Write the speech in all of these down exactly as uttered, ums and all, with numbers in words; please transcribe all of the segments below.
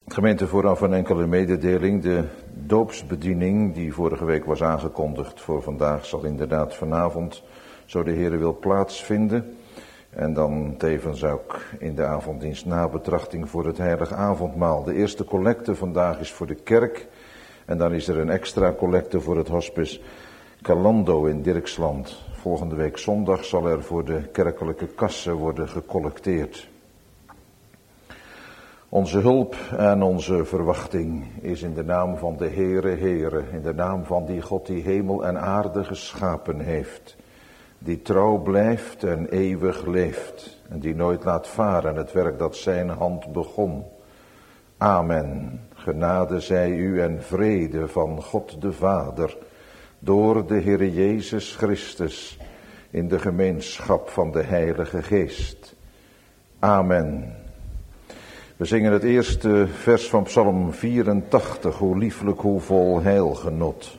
Gemeente, vooraf een enkele mededeling. De doopsbediening die vorige week was aangekondigd voor vandaag zal inderdaad vanavond, zo de Heer wil, plaatsvinden. En dan tevens ook in de avonddienst nabetrachting voor het heilige avondmaal. De eerste collecte vandaag is voor de kerk. En dan is er een extra collecte voor het hospice Calando in Dirksland. Volgende week zondag zal er voor de kerkelijke kassen worden gecollecteerd. Onze hulp en onze verwachting is in de naam van de Heere, Heere, in de naam van die God die hemel en aarde geschapen heeft, die trouw blijft en eeuwig leeft en die nooit laat varen het werk dat zijn hand begon. Amen. Genade zij u en vrede van God de Vader, door de Heere Jezus Christus, in de gemeenschap van de Heilige Geest. Amen. We zingen het eerste vers van Psalm vierentachtig, hoe lieflijk, hoe vol heilgenot.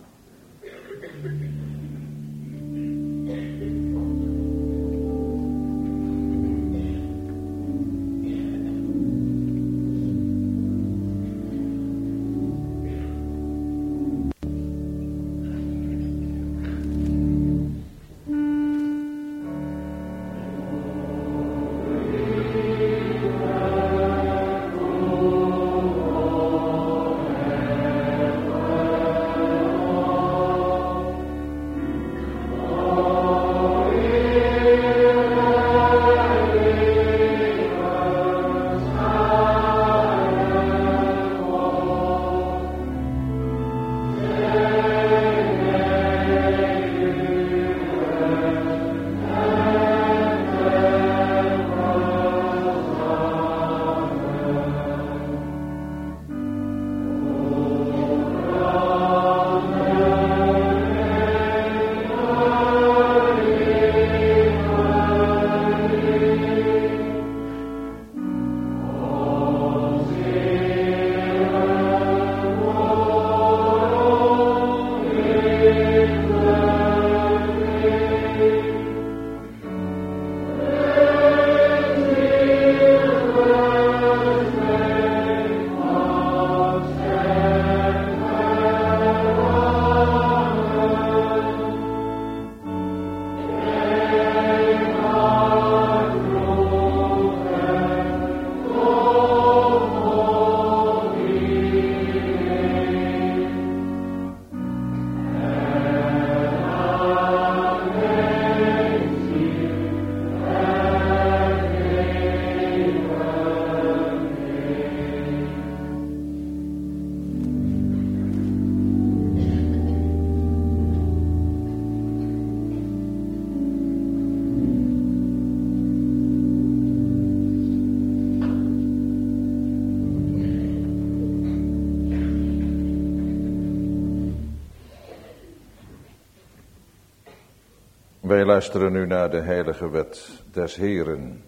Wij luisteren nu naar de heilige wet des Heeren.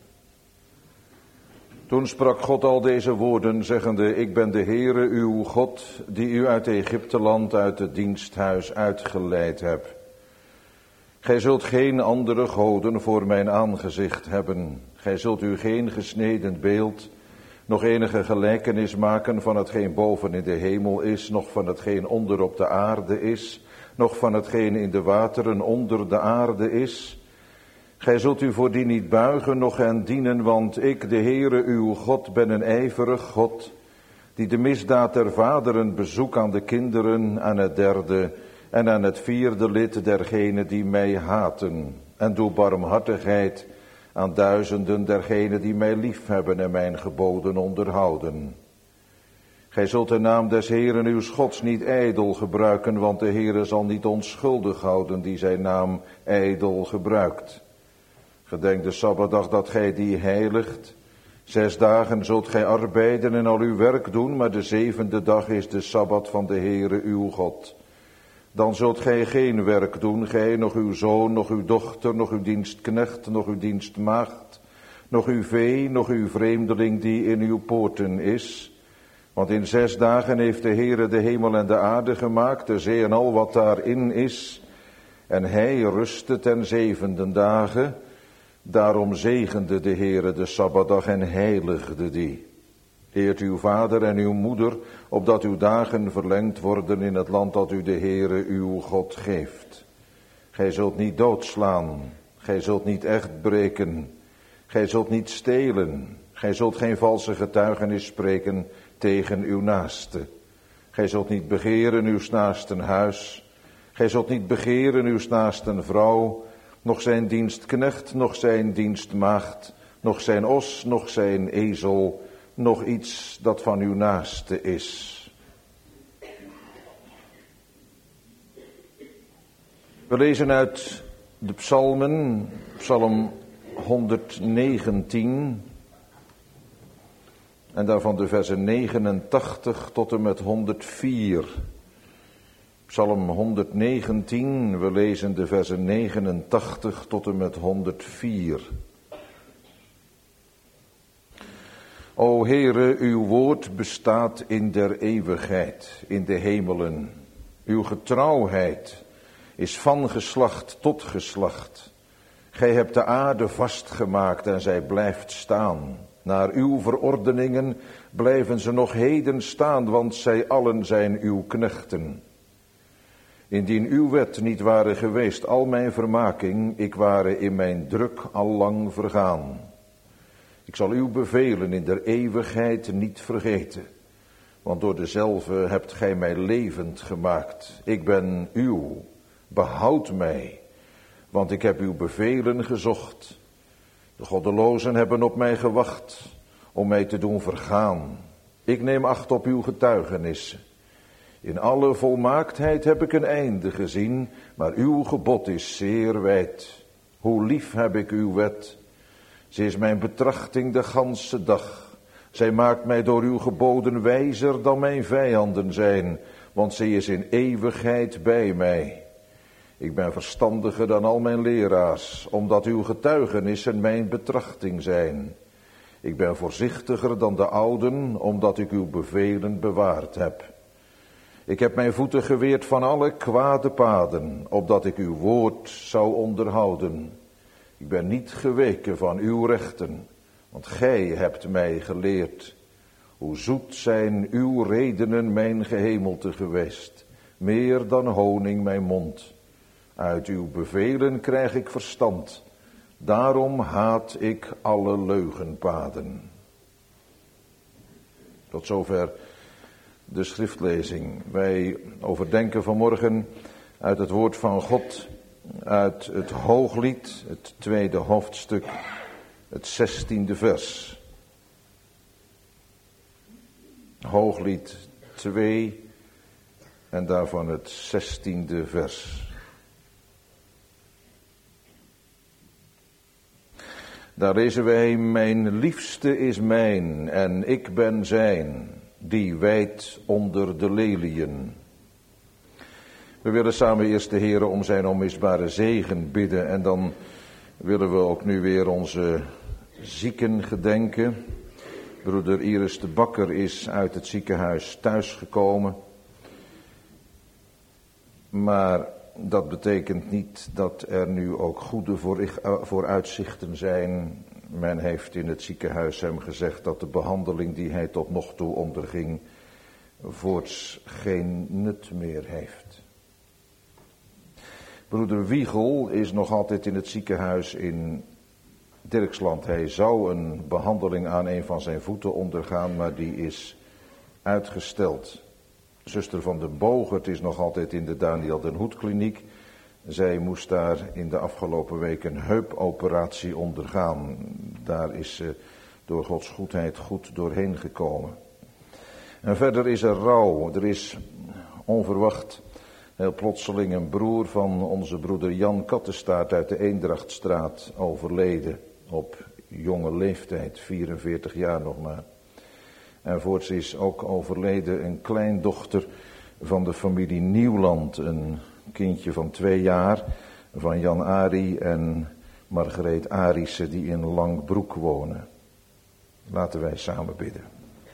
Toen sprak God al deze woorden, zeggende: Ik ben de Heere uw God, die u uit Egypteland, uit het diensthuis uitgeleid heb. Gij zult geen andere goden voor mijn aangezicht hebben. Gij zult u geen gesneden beeld, nog enige gelijkenis maken van hetgeen boven in de hemel is, nog van hetgeen onder op de aarde is, nog van hetgeen in de wateren onder de aarde is. Gij zult u voor die niet buigen, noch hen dienen, want ik, de Heere uw God, ben een ijverig God, die de misdaad der vaderen bezoek aan de kinderen, aan het derde en aan het vierde lid dergenen die mij haten, en doe barmhartigheid aan duizenden dergenen die mij liefhebben en mijn geboden onderhouden. Gij zult de naam des Heeren uws Gods niet ijdel gebruiken, want de Heere zal niet onschuldig houden die zijn naam ijdel gebruikt. Gedenk de Sabbatdag dat gij die heiligt. Zes dagen zult gij arbeiden en al uw werk doen, maar de zevende dag is de Sabbat van de Heere uw God. Dan zult gij geen werk doen, gij, nog uw zoon, nog uw dochter, nog uw dienstknecht, nog uw dienstmaagd, nog uw vee, nog uw vreemdeling die in uw poorten is. Want in zes dagen heeft de Heere de hemel en de aarde gemaakt, de zee en al wat daarin is. En hij rustte ten zevende dagen. Daarom zegende de Heere de Sabbatdag en heiligde die. Eert uw vader en uw moeder, opdat uw dagen verlengd worden in het land dat u de Heere uw God geeft. Gij zult niet doodslaan, gij zult niet echt breken, gij zult niet stelen, gij zult geen valse getuigenis spreken tegen uw naaste. Gij zult niet begeren uw naasten huis, gij zult niet begeren uw naasten vrouw, nog zijn dienstknecht, nog zijn dienstmaagd, nog zijn os, nog zijn ezel, nog iets dat van uw naaste is. We lezen uit de psalmen, psalm honderdnegentien, en daarvan de versen negenentachtig tot en met honderdvier. Psalm honderdnegentien, we lezen de versen negenentachtig tot en met honderdvier. O Heere, uw woord bestaat in der eeuwigheid, in de hemelen. Uw getrouwheid is van geslacht tot geslacht. Gij hebt de aarde vastgemaakt en zij blijft staan. Naar uw verordeningen blijven ze nog heden staan, want zij allen zijn uw knechten. Indien uw wet niet ware geweest, al mijn vermaking, ik ware in mijn druk al lang vergaan. Ik zal uw bevelen in der eeuwigheid niet vergeten, want door dezelve hebt gij mij levend gemaakt. Ik ben uw, behoud mij, want ik heb uw bevelen gezocht. De goddelozen hebben op mij gewacht om mij te doen vergaan. Ik neem acht op uw getuigenissen. In alle volmaaktheid heb ik een einde gezien, maar uw gebod is zeer wijd. Hoe lief heb ik uw wet. Ze is mijn betrachting de ganse dag. Zij maakt mij door uw geboden wijzer dan mijn vijanden zijn, want zij is in eeuwigheid bij mij. Ik ben verstandiger dan al mijn leraars, omdat uw getuigenissen mijn betrachting zijn. Ik ben voorzichtiger dan de ouden, omdat ik uw bevelen bewaard heb. Ik heb mijn voeten geweerd van alle kwade paden, opdat ik uw woord zou onderhouden. Ik ben niet geweken van uw rechten, want gij hebt mij geleerd. Hoe zoet zijn uw redenen mijn gehemelte geweest, meer dan honing mijn mond. Uit uw bevelen krijg ik verstand, daarom haat ik alle leugenpaden. Tot zover de schriftlezing. Wij overdenken vanmorgen uit het woord van God, uit het Hooglied, het tweede hoofdstuk, het zestiende vers. Hooglied twee en daarvan het zestiende vers. Daar lezen wij: mijn liefste is mijn en ik ben zijn, die wijdt onder de leliën. We willen samen eerst de Heere om zijn onmisbare zegen bidden en dan willen we ook nu weer onze zieken gedenken. Broeder Iris de Bakker is uit het ziekenhuis thuisgekomen, maar dat betekent niet dat er nu ook goede vooruitzichten zijn. Men heeft in het ziekenhuis hem gezegd dat de behandeling die hij tot nog toe onderging voorts geen nut meer heeft. Broeder Wiegel is nog altijd in het ziekenhuis in Dirksland. Hij zou een behandeling aan een van zijn voeten ondergaan, maar die is uitgesteld. Zuster van den Bogert is nog altijd in de Daniel den Hoed kliniek. Zij moest daar in de afgelopen week een heupoperatie ondergaan. Daar is ze door Gods goedheid goed doorheen gekomen. En verder is er rouw. Er is onverwacht heel plotseling een broer van onze broeder Jan Kattestaart uit de Eendrachtstraat overleden. Op jonge leeftijd, vierenveertig jaar nog maar. En voorts is ook overleden een kleindochter van de familie Nieuwland. Een kindje van twee jaar van Jan Arie en Margreet Arissen die in Langbroek wonen. Laten wij samen bidden.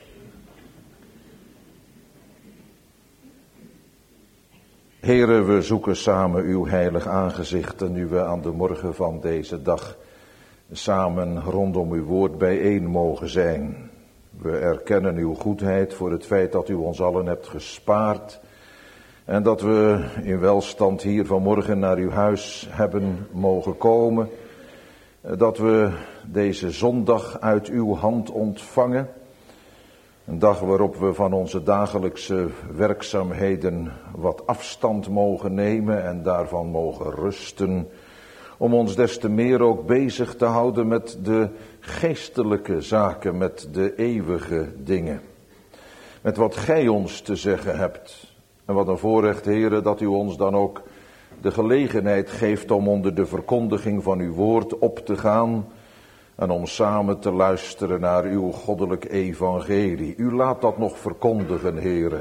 Heere, we zoeken samen uw heilig aangezicht en nu we aan de morgen van deze dag samen rondom uw woord bijeen mogen zijn. We erkennen uw goedheid voor het feit dat u ons allen hebt gespaard. En dat we in welstand hier vanmorgen naar uw huis hebben mogen komen. Dat we deze zondag uit uw hand ontvangen. Een dag waarop we van onze dagelijkse werkzaamheden wat afstand mogen nemen en daarvan mogen rusten. Om ons des te meer ook bezig te houden met de geestelijke zaken, met de eeuwige dingen. Met wat gij ons te zeggen hebt. En wat een voorrecht, Heere, dat u ons dan ook de gelegenheid geeft om onder de verkondiging van uw woord op te gaan. En om samen te luisteren naar uw goddelijk evangelie. U laat dat nog verkondigen, Heere.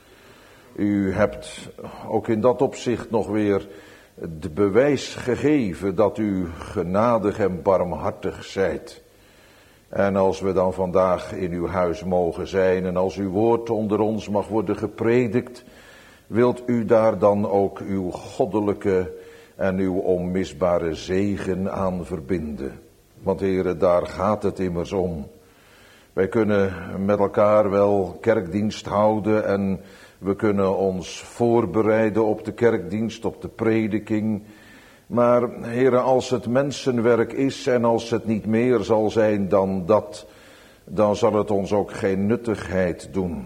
U hebt ook in dat opzicht nog weer het bewijs gegeven dat u genadig en barmhartig zijt. En als we dan vandaag in uw huis mogen zijn en als uw woord onder ons mag worden gepredikt, wilt u daar dan ook uw goddelijke en uw onmisbare zegen aan verbinden. Want Heere, daar gaat het immers om. Wij kunnen met elkaar wel kerkdienst houden en we kunnen ons voorbereiden op de kerkdienst, op de prediking. Maar Heere, als het mensenwerk is en als het niet meer zal zijn dan dat, dan zal het ons ook geen nuttigheid doen.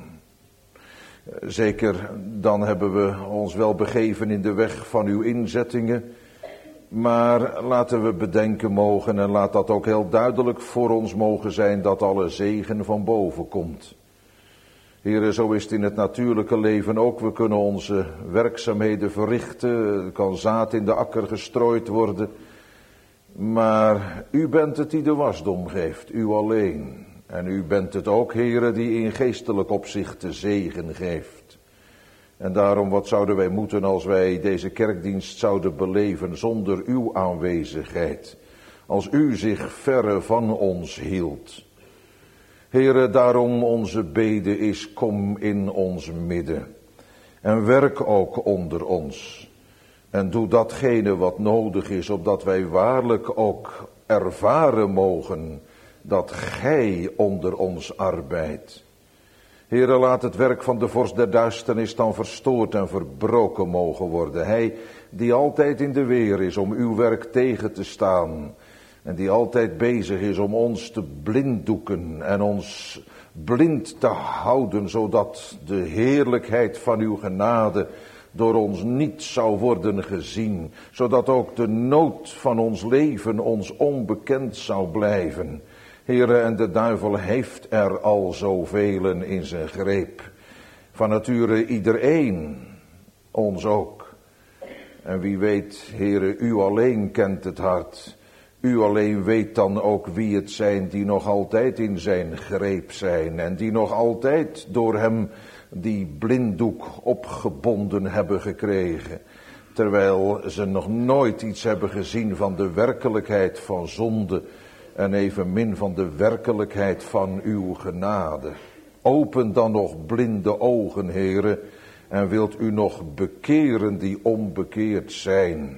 Zeker, dan hebben we ons wel begeven in de weg van uw inzettingen. Maar laten we bedenken mogen en laat dat ook heel duidelijk voor ons mogen zijn dat alle zegen van boven komt. Heere, zo is het in het natuurlijke leven ook. We kunnen onze werkzaamheden verrichten. Er kan zaad in de akker gestrooid worden. Maar u bent het die de wasdom geeft, u alleen. En u bent het ook, Heere, die in geestelijk opzicht de zegen geeft. En daarom, wat zouden wij moeten als wij deze kerkdienst zouden beleven zonder uw aanwezigheid? Als u zich verre van ons hield. Heere, daarom onze bede is, kom in ons midden. En werk ook onder ons. En doe datgene wat nodig is, opdat wij waarlijk ook ervaren mogen dat gij onder ons arbeidt. Heere, laat het werk van de vorst der duisternis dan verstoord en verbroken mogen worden. Hij die altijd in de weer is om uw werk tegen te staan. En die altijd bezig is om ons te blinddoeken en ons blind te houden, zodat de heerlijkheid van uw genade door ons niet zou worden gezien. Zodat ook de nood van ons leven ons onbekend zou blijven. Heere, en de duivel heeft er al zoveel in zijn greep. Van nature iedereen, ons ook. En wie weet, Heere, u alleen kent het hart. U alleen weet dan ook wie het zijn die nog altijd in zijn greep zijn. En die nog altijd door hem die blinddoek opgebonden hebben gekregen. Terwijl ze nog nooit iets hebben gezien van de werkelijkheid van zonde. En evenmin van de werkelijkheid van uw genade. Open dan nog blinde ogen, Heere. En wilt u nog bekeren die onbekeerd zijn.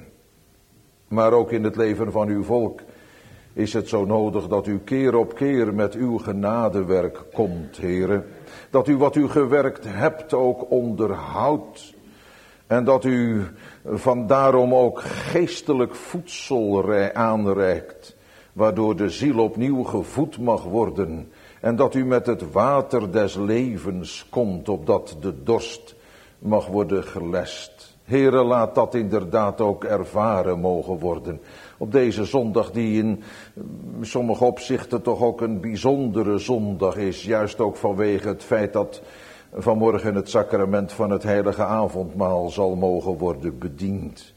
Maar ook in het leven van uw volk is het zo nodig dat u keer op keer met uw genadewerk komt, Heere. Dat u wat u gewerkt hebt ook onderhoudt. En dat u vandaarom ook geestelijk voedsel aanreikt. Waardoor de ziel opnieuw gevoed mag worden. En dat u met het water des levens komt, opdat de dorst mag worden gelest. Heere, laat dat inderdaad ook ervaren mogen worden. Op deze zondag die in sommige opzichten toch ook een bijzondere zondag is. Juist ook vanwege het feit dat vanmorgen het sacrament van het heilige avondmaal zal mogen worden bediend.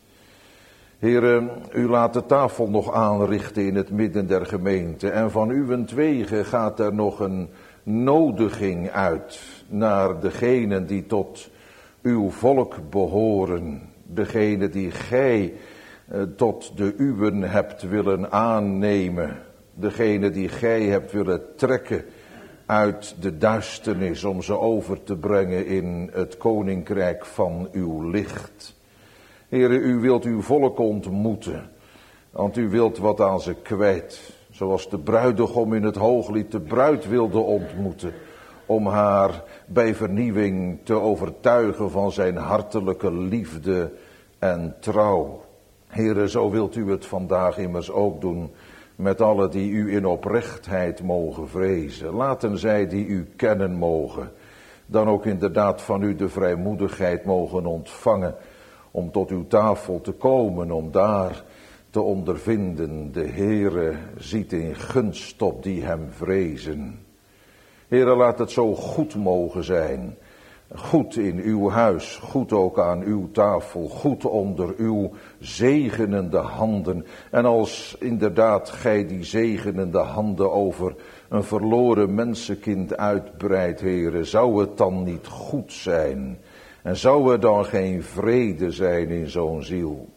Heere, u laat de tafel nog aanrichten in het midden der gemeente. En van uwentwege gaat er nog een nodiging uit naar degenen die tot uw volk behoren. Degene die gij eh, tot de uwen hebt willen aannemen. Degene die gij hebt willen trekken uit de duisternis om ze over te brengen in het koninkrijk van uw licht. Heere, u wilt uw volk ontmoeten, want u wilt wat aan ze kwijt. Zoals de bruidegom in het hooglied de bruid wilde ontmoeten, om haar bij vernieuwing te overtuigen van zijn hartelijke liefde en trouw. Heere, zo wilt u het vandaag immers ook doen met allen die u in oprechtheid mogen vrezen. Laten zij die u kennen mogen, dan ook inderdaad van u de vrijmoedigheid mogen ontvangen om tot uw tafel te komen, om daar te ondervinden. De Heere ziet in gunst op die hem vrezen. Heere, laat het zo goed mogen zijn. Goed in uw huis, goed ook aan uw tafel, goed onder uw zegenende handen. En als inderdaad gij die zegenende handen over een verloren mensenkind uitbreidt, Heere, zou het dan niet goed zijn? En zou er dan geen vrede zijn in zo'n ziel?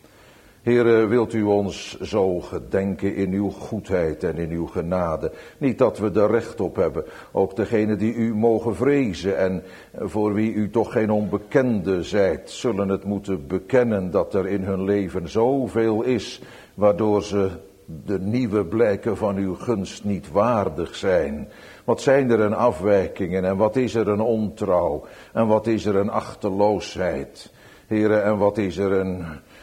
Heere, wilt u ons zo gedenken in uw goedheid en in uw genade. Niet dat we er recht op hebben. Ook degenen die u mogen vrezen en voor wie u toch geen onbekende zijt, zullen het moeten bekennen dat er in hun leven zoveel is, waardoor ze de nieuwe blijken van uw gunst niet waardig zijn. Wat zijn er een afwijkingen en wat is er een ontrouw en wat is er een achteloosheid. Heere, en wat is er een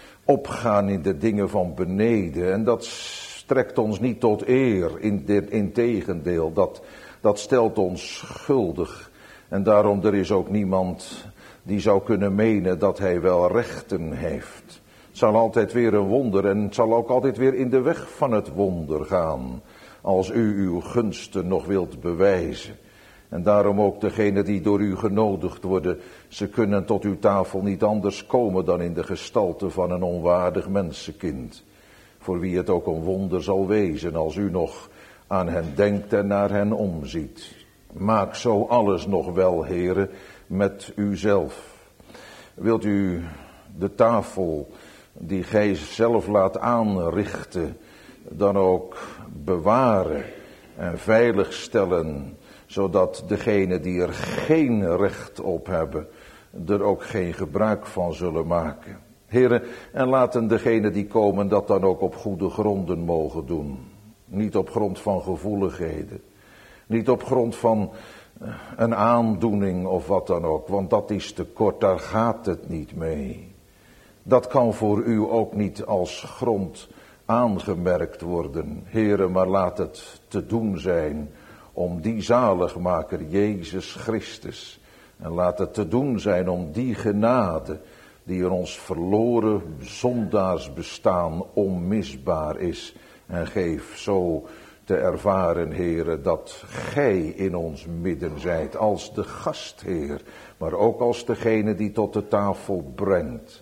opgaan in de dingen van beneden. En dat strekt ons niet tot eer, integendeel, dat, dat stelt ons schuldig. En daarom, er is ook niemand die zou kunnen menen dat hij wel rechten heeft. Het zal altijd weer een wonder en het zal ook altijd weer in de weg van het wonder gaan, als u uw gunsten nog wilt bewijzen. En daarom ook degenen die door u genodigd worden, ze kunnen tot uw tafel niet anders komen dan in de gestalte van een onwaardig mensenkind. Voor wie het ook een wonder zal wezen als u nog aan hen denkt en naar hen omziet. Maak zo alles nog wel, Heere, met uzelf. Wilt u de tafel die gij zelf laat aanrichten, dan ook bewaren en veiligstellen, zodat degenen die er geen recht op hebben, er ook geen gebruik van zullen maken. Heren, en laten degenen die komen dat dan ook op goede gronden mogen doen. Niet op grond van gevoeligheden. Niet op grond van een aandoening of wat dan ook, want dat is te kort, daar gaat het niet mee. Dat kan voor u ook niet als grond aangemerkt worden. Heren, maar laat het te doen zijn om die zaligmaker Jezus Christus. En laat het te doen zijn om die genade die in ons verloren zondaarsbestaan onmisbaar is. En geef zo te ervaren, Heere, dat gij in ons midden zijt als de gastheer, maar ook als degene die tot de tafel brengt.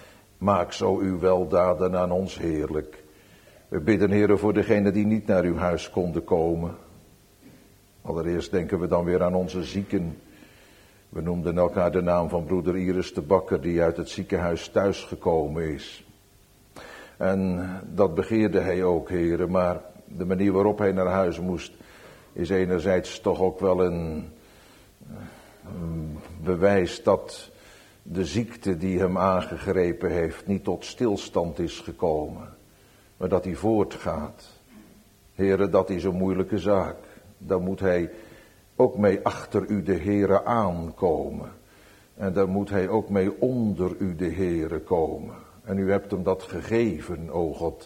Maak zo uw weldaden aan ons heerlijk. We bidden, Heere, voor degenen die niet naar uw huis konden komen. Allereerst denken we dan weer aan onze zieken. We noemden elkaar de naam van broeder Iris de Bakker, die uit het ziekenhuis thuisgekomen is. En dat begeerde hij ook, Heere, maar de manier waarop hij naar huis moest is enerzijds toch ook wel een, een bewijs dat de ziekte die hem aangegrepen heeft niet tot stilstand is gekomen, maar dat hij voortgaat. Heere, dat is een moeilijke zaak. Daar moet hij ook mee achter u de Heere aankomen. En daar moet hij ook mee onder u de Heere komen. En u hebt hem dat gegeven, o God.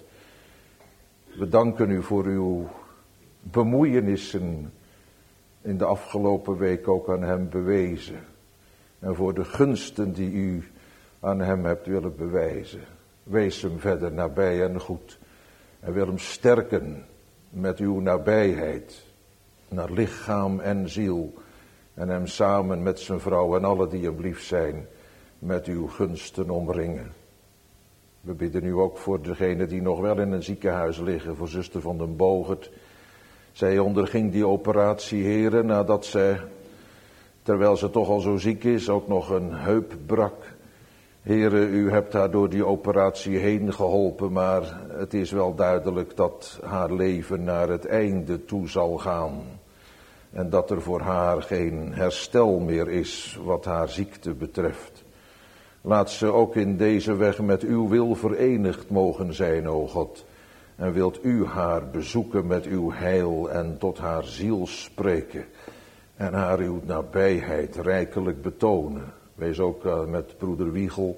We danken u voor uw bemoeienissen in de afgelopen week ook aan hem bewezen. En voor de gunsten die u aan hem hebt willen bewijzen. Wees hem verder nabij en goed. En wil hem sterken met uw nabijheid. Naar lichaam en ziel. En hem samen met zijn vrouw en alle die hem lief zijn, met uw gunsten omringen. We bidden u ook voor degenen die nog wel in een ziekenhuis liggen, voor zuster van den Bogert. Zij onderging die operatie, Heren, nadat zij, terwijl ze toch al zo ziek is, ook nog een heup brak. Heren, u hebt haar door die operatie heen geholpen, maar het is wel duidelijk dat haar leven naar het einde toe zal gaan. En dat er voor haar geen herstel meer is wat haar ziekte betreft. Laat ze ook in deze weg met uw wil verenigd mogen zijn, o God. En wilt u haar bezoeken met uw heil en tot haar ziel spreken. En haar uw nabijheid rijkelijk betonen. Wees ook uh, met broeder Wiegel,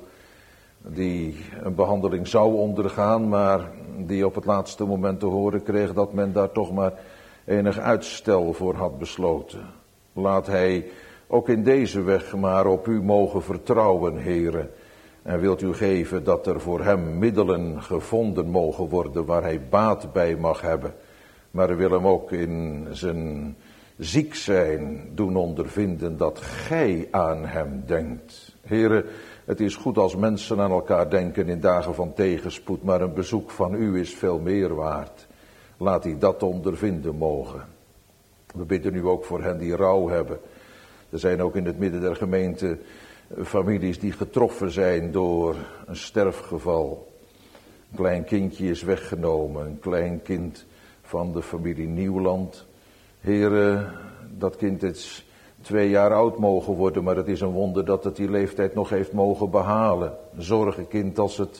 die een behandeling zou ondergaan, maar die op het laatste moment te horen kreeg dat men daar toch maar enig uitstel voor had besloten. Laat hij ook in deze weg maar op u mogen vertrouwen, Heere. En wilt u geven dat er voor hem middelen gevonden mogen worden waar hij baat bij mag hebben. Maar we willen hem ook in zijn ziek zijn doen ondervinden dat gij aan hem denkt. Heere, het is goed als mensen aan elkaar denken in dagen van tegenspoed, maar een bezoek van u is veel meer waard. Laat hij dat ondervinden mogen. We bidden nu ook voor hen die rouw hebben. Er zijn ook in het midden der gemeente families die getroffen zijn door een sterfgeval. Een klein kindje is weggenomen, een klein kind van de familie Nieuwland. Heere, dat kind is twee jaar oud mogen worden, maar het is een wonder dat het die leeftijd nog heeft mogen behalen. Een zorgenkind als het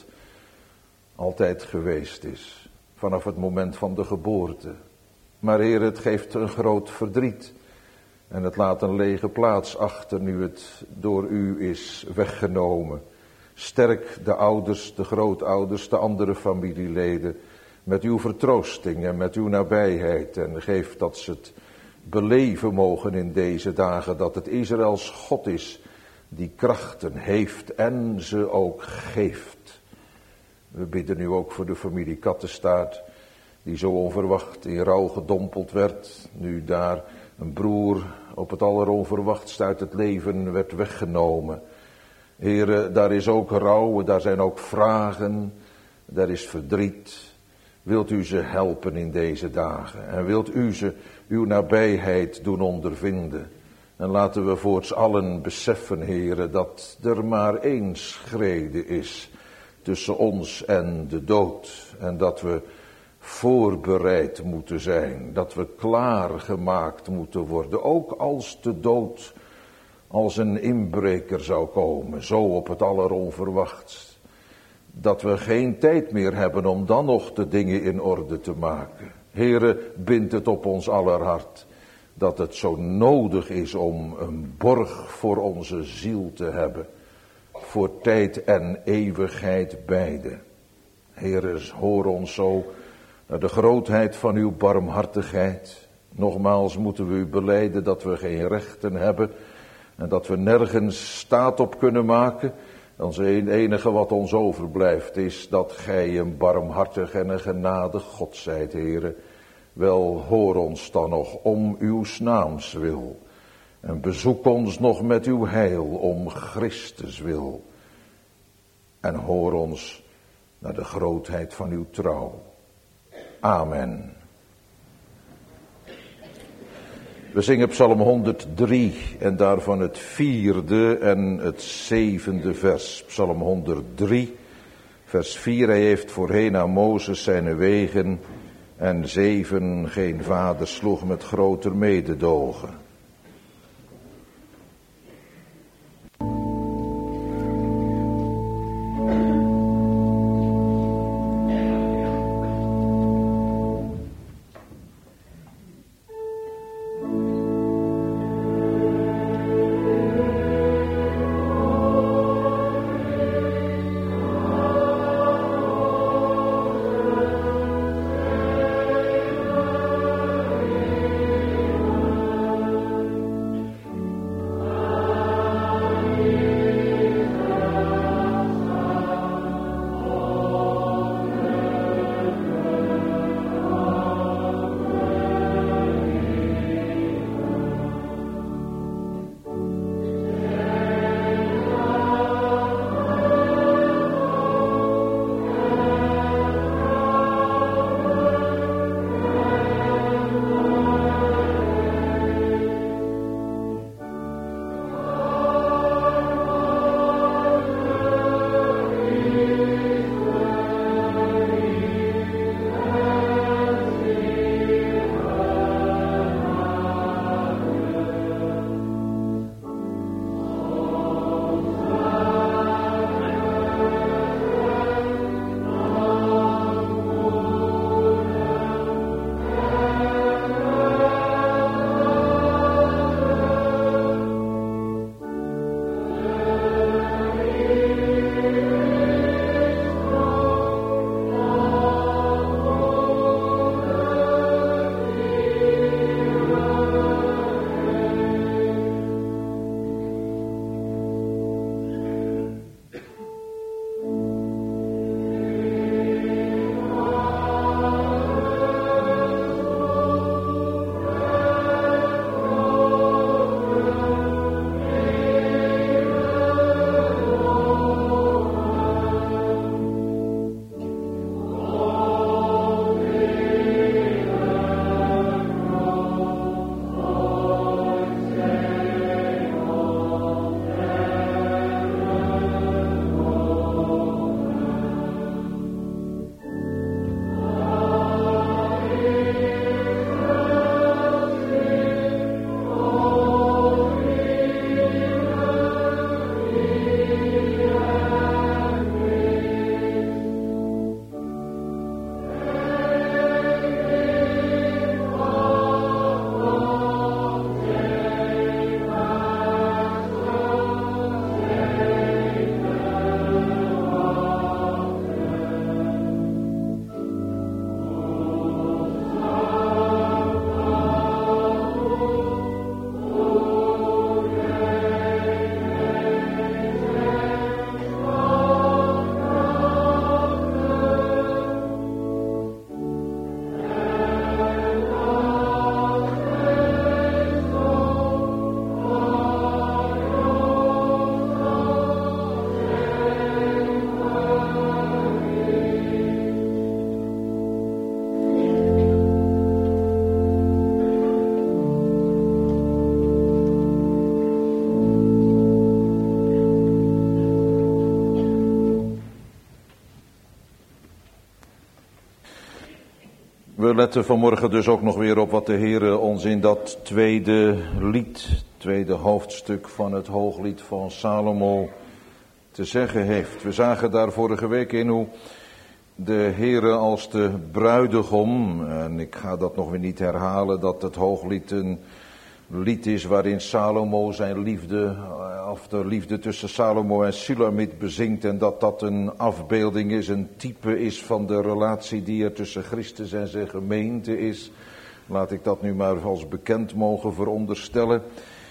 altijd geweest is, vanaf het moment van de geboorte. Maar Heer, het geeft een groot verdriet en het laat een lege plaats achter nu het door u is weggenomen. Sterk de ouders, de grootouders, de andere familieleden met uw vertroosting en met uw nabijheid en geef dat ze het beleven mogen in deze dagen dat het Israëls God is die krachten heeft en ze ook geeft. We bidden nu ook voor de familie Kattenstaart die zo onverwacht in rouw gedompeld werd. Nu daar een broer op het alleronverwachtst uit het leven werd weggenomen. Heren, daar is ook rouw, daar zijn ook vragen, daar is verdriet. Wilt u ze helpen in deze dagen en wilt u ze uw nabijheid doen ondervinden. En laten we voorts allen beseffen, heren, dat er maar één schrede is tussen ons en de dood. En dat we voorbereid moeten zijn, dat we klaargemaakt moeten worden. Ook als de dood als een inbreker zou komen, zo op het alleronverwachtst. Dat we geen tijd meer hebben om dan nog de dingen in orde te maken. Heere, bind het op ons aller hart dat het zo nodig is om een borg voor onze ziel te hebben. Voor tijd en eeuwigheid beide. Heere, hoor ons zo naar de grootheid van uw barmhartigheid. Nogmaals moeten we u belijden dat we geen rechten hebben en dat we nergens staat op kunnen maken. Ons enige wat ons overblijft is dat gij een barmhartig en een genadig God zijt, Heere. Wel, hoor ons dan nog om uw naams wil. En bezoek ons nog met uw heil om Christus wil. En hoor ons naar de grootheid van uw trouw. Amen. We zingen Psalm honderddrie en daarvan het vierde en het zevende vers. Psalm honderddrie, vers vier. Hij heeft voorheen aan Mozes zijn wegen en zeven geen vader sloeg met groter mededogen. We letten vanmorgen dus ook nog weer op wat de Heer ons in dat tweede lied, tweede hoofdstuk van het Hooglied van Salomo te zeggen heeft. We zagen daar vorige week in hoe de Heer als de bruidegom, en ik ga dat nog weer niet herhalen, dat het Hooglied een lied is waarin Salomo zijn liefde, of de liefde tussen Salomo en Sulamit bezingt en dat dat een afbeelding is, een type is van de relatie die er tussen Christus en zijn gemeente is. Laat ik dat nu maar als bekend mogen veronderstellen.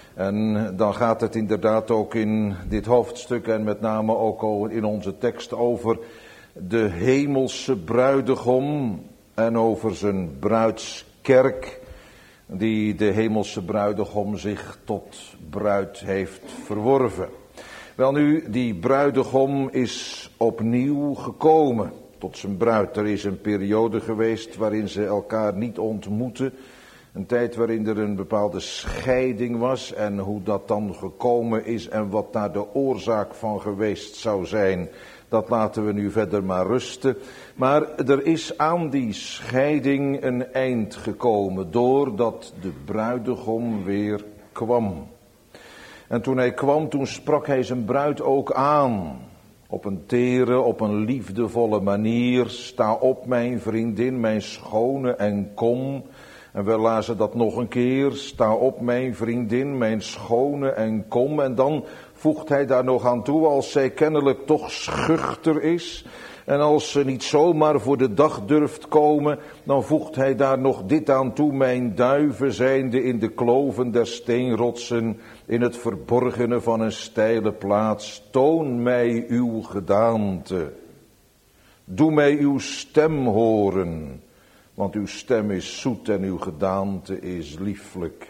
En dan gaat het inderdaad ook in dit hoofdstuk en met name ook in onze tekst over de hemelse bruidegom en over zijn bruidskerk, die de hemelse bruidegom zich tot bruid heeft verworven. Welnu, die bruidegom is opnieuw gekomen tot zijn bruid. Er is een periode geweest waarin ze elkaar niet ontmoetten. Een tijd waarin er een bepaalde scheiding was en hoe dat dan gekomen is en wat daar de oorzaak van geweest zou zijn, dat laten we nu verder maar rusten. Maar er is aan die scheiding een eind gekomen doordat de bruidegom weer kwam. En toen hij kwam, toen sprak hij zijn bruid ook aan. Op een tere, op een liefdevolle manier. Sta op, mijn vriendin, mijn schone, en kom. En we lazen dat nog een keer. Sta op, mijn vriendin, mijn schone, en kom. En dan voegt hij daar nog aan toe, als zij kennelijk toch schuchter is en als ze niet zomaar voor de dag durft komen, dan voegt hij daar nog dit aan toe: mijn duiven zijnde in de kloven der steenrotsen, in het verborgene van een steile plaats, toon mij uw gedaante. Doe mij uw stem horen, want uw stem is zoet en uw gedaante is lieflijk.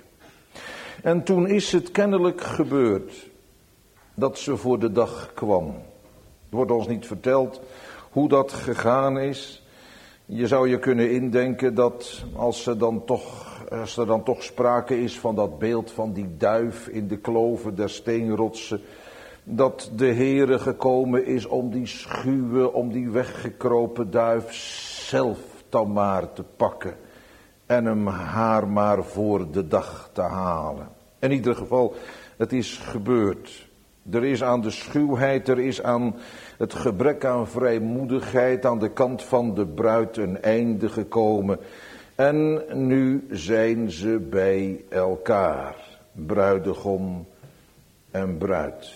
En toen is het kennelijk gebeurd dat ze voor de dag kwam. Er wordt ons niet verteld hoe dat gegaan is. Je zou je kunnen indenken dat als, ze dan toch, als er dan toch sprake is van dat beeld van die duif in de kloven der steenrotsen, dat de Heere gekomen is om die schuwe, om die weggekropen duif zelf dan maar te pakken en hem haar maar voor de dag te halen. In ieder geval, het is gebeurd. Er is aan de schuwheid, er is aan het gebrek aan vrijmoedigheid aan de kant van de bruid een einde gekomen. En nu zijn ze bij elkaar, bruidegom en bruid.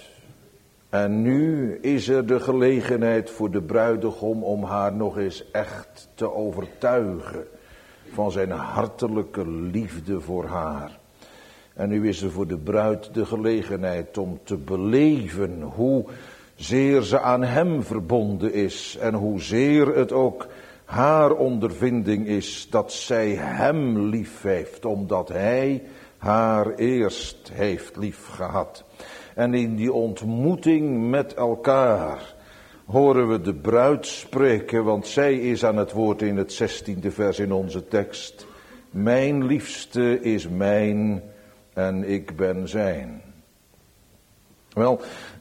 En nu is er de gelegenheid voor de bruidegom om haar nog eens echt te overtuigen van zijn hartelijke liefde voor haar. En nu is er voor de bruid de gelegenheid om te beleven hoe zeer ze aan hem verbonden is en hoezeer het ook haar ondervinding is dat zij hem lief heeft, omdat hij haar eerst heeft lief gehad. En in die ontmoeting met elkaar horen we de bruid spreken, want zij is aan het woord in het zestiende vers in onze tekst. Mijn liefste is mijn en ik ben zijn. Wel,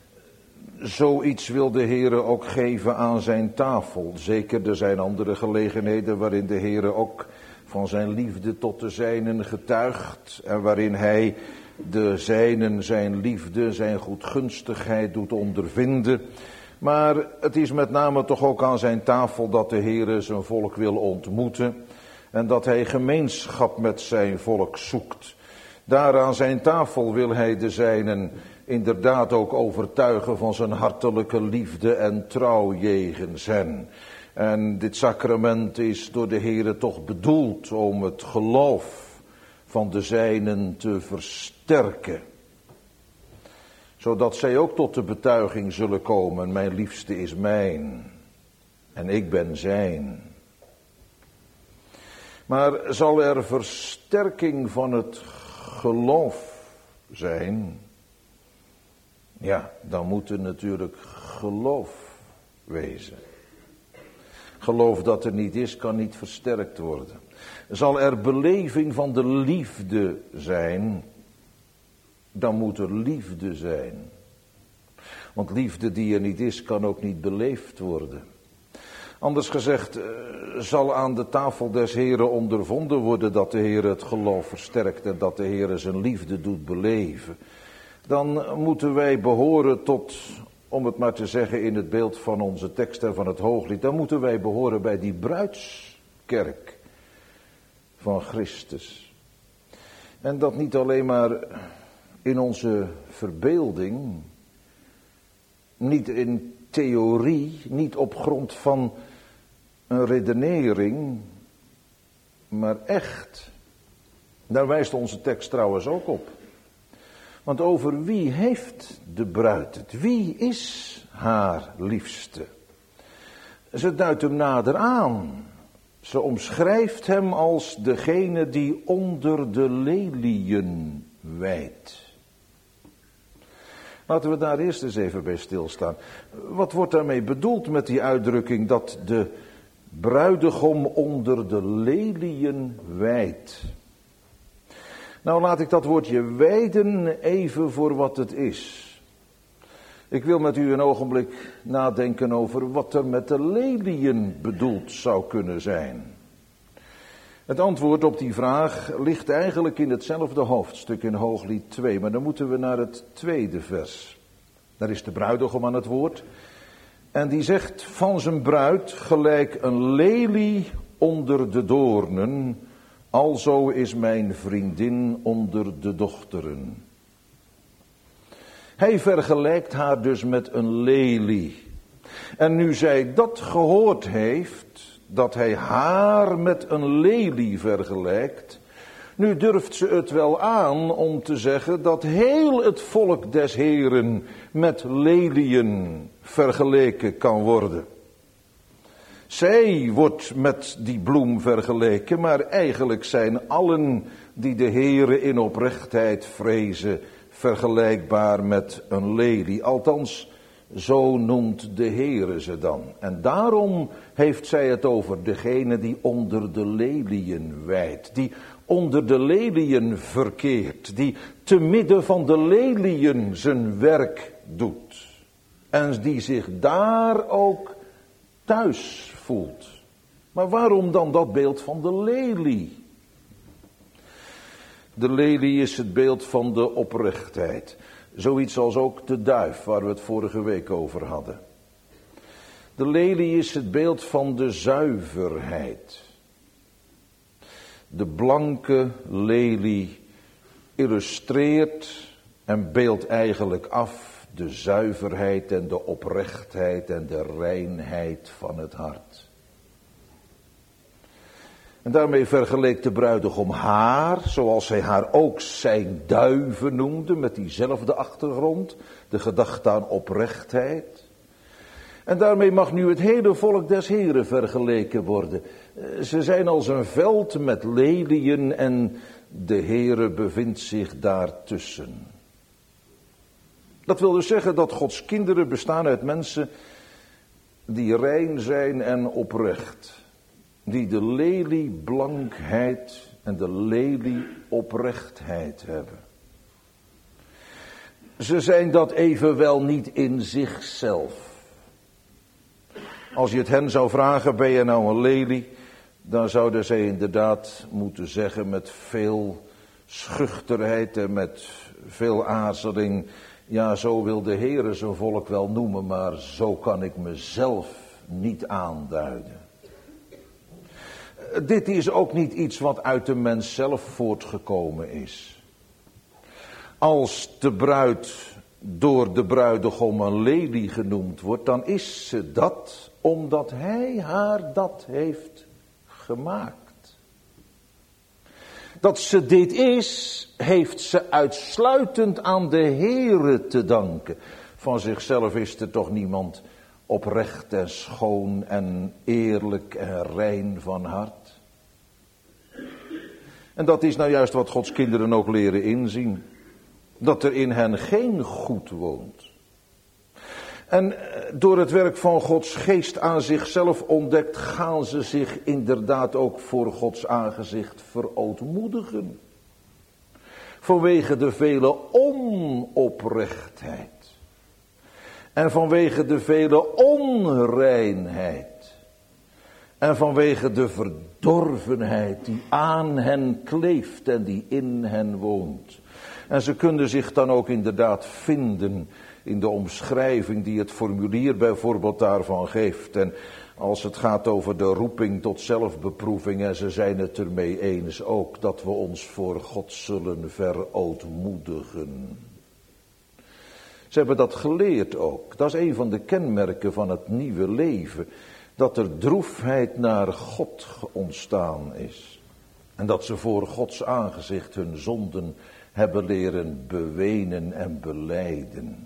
zoiets wil de Heere ook geven aan zijn tafel. Zeker, er zijn andere gelegenheden waarin de Heere ook van zijn liefde tot de zijnen getuigt. En waarin hij de zijnen zijn liefde, zijn goedgunstigheid doet ondervinden. Maar het is met name toch ook aan zijn tafel dat de Heere zijn volk wil ontmoeten. En dat hij gemeenschap met zijn volk zoekt. Daar aan zijn tafel wil hij de zijnen inderdaad ook overtuigen van zijn hartelijke liefde en trouw jegens hen. En dit sacrament is door de Heere toch bedoeld om het geloof van de zijnen te versterken. Zodat zij ook tot de betuiging zullen komen: mijn liefste is mijn en ik ben zijn. Maar zal er versterking van het geloof zijn? Ja, dan moet er natuurlijk geloof wezen. Geloof dat er niet is, kan niet versterkt worden. Zal er beleving van de liefde zijn, dan moet er liefde zijn. Want liefde die er niet is, kan ook niet beleefd worden. Anders gezegd, uh, zal aan de tafel des Heren ondervonden worden dat de Heer het geloof versterkt en dat de Heer zijn liefde doet beleven. Dan moeten wij behoren tot, om het maar te zeggen in het beeld van onze tekst en van het Hooglied, dan moeten wij behoren bij die bruidskerk van Christus. En dat niet alleen maar in onze verbeelding, niet in theorie, niet op grond van een redenering, maar echt. Daar wijst onze tekst trouwens ook op. Want over wie heeft de bruid het? Wie is haar liefste? Ze duidt hem nader aan. Ze omschrijft hem als degene die onder de leliën wijdt. Laten we daar eerst eens even bij stilstaan. Wat wordt daarmee bedoeld met die uitdrukking dat de bruidegom onder de leliën wijdt? Nou, laat ik dat woordje wijden even voor wat het is. Ik wil met u een ogenblik nadenken over wat er met de leliën bedoeld zou kunnen zijn. Het antwoord op die vraag ligt eigenlijk in hetzelfde hoofdstuk in Hooglied twee, maar dan moeten we naar het tweede vers. Daar is de bruidegom aan het woord. En die zegt van zijn bruid gelijk een lelie onder de doornen, alzo is mijn vriendin onder de dochteren. Hij vergelijkt haar dus met een lelie. En nu zij dat gehoord heeft, dat hij haar met een lelie vergelijkt, nu durft ze het wel aan om te zeggen dat heel het volk des Heren met leliën vergeleken kan worden. Zij wordt met die bloem vergeleken, maar eigenlijk zijn allen die de Heere in oprechtheid vrezen vergelijkbaar met een lelie. Althans, zo noemt de Heere ze dan. En daarom heeft zij het over degene die onder de leliën wijdt, die onder de leliën verkeert, die te midden van de leliën zijn werk doet. En die zich daar ook thuis voelt. Maar waarom dan dat beeld van de lelie? De lelie is het beeld van de oprechtheid. Zoiets als ook de duif, waar we het vorige week over hadden. De lelie is het beeld van de zuiverheid. De blanke lelie illustreert en beeldt eigenlijk af de zuiverheid en de oprechtheid en de reinheid van het hart. En daarmee vergeleek de bruidegom haar, zoals hij haar ook zijn duiven noemde, met diezelfde achtergrond, de gedachte aan oprechtheid. En daarmee mag nu het hele volk des Heren vergeleken worden. Ze zijn als een veld met leliën en de Heere bevindt zich daartussen. Dat wil dus zeggen dat Gods kinderen bestaan uit mensen die rein zijn en oprecht. Die de lelieblankheid en de lelieoprechtheid hebben. Ze zijn dat evenwel niet in zichzelf. Als je het hen zou vragen, ben je nou een lelie? Dan zouden zij inderdaad moeten zeggen met veel schuchterheid en met veel aarzeling. Ja, zo wil de Heere zijn volk wel noemen, maar zo kan ik mezelf niet aanduiden. Dit is ook niet iets wat uit de mens zelf voortgekomen is. Als de bruid door de bruidegom een lelie genoemd wordt, dan is ze dat omdat hij haar dat heeft gemaakt. Dat ze dit is, heeft ze uitsluitend aan de Heere te danken. Van zichzelf is er toch niemand oprecht en schoon en eerlijk en rein van hart. En dat is nou juist wat Gods kinderen ook leren inzien. Dat er in hen geen goed woont. En door het werk van Gods geest aan zichzelf ontdekt, gaan ze zich inderdaad ook voor Gods aangezicht verootmoedigen. Vanwege de vele onoprechtheid. En vanwege de vele onreinheid En vanwege de verdorvenheid die aan hen kleeft en die in hen woont. En ze kunnen zich dan ook inderdaad vinden in de omschrijving die het formulier bijvoorbeeld daarvan geeft. En als het gaat over de roeping tot zelfbeproeving, en ze zijn het ermee eens ook, dat we ons voor God zullen verootmoedigen. Ze hebben dat geleerd ook. Dat is een van de kenmerken van het nieuwe leven. Dat er droefheid naar God ontstaan is. En dat ze voor Gods aangezicht hun zonden hebben leren bewenen en belijden.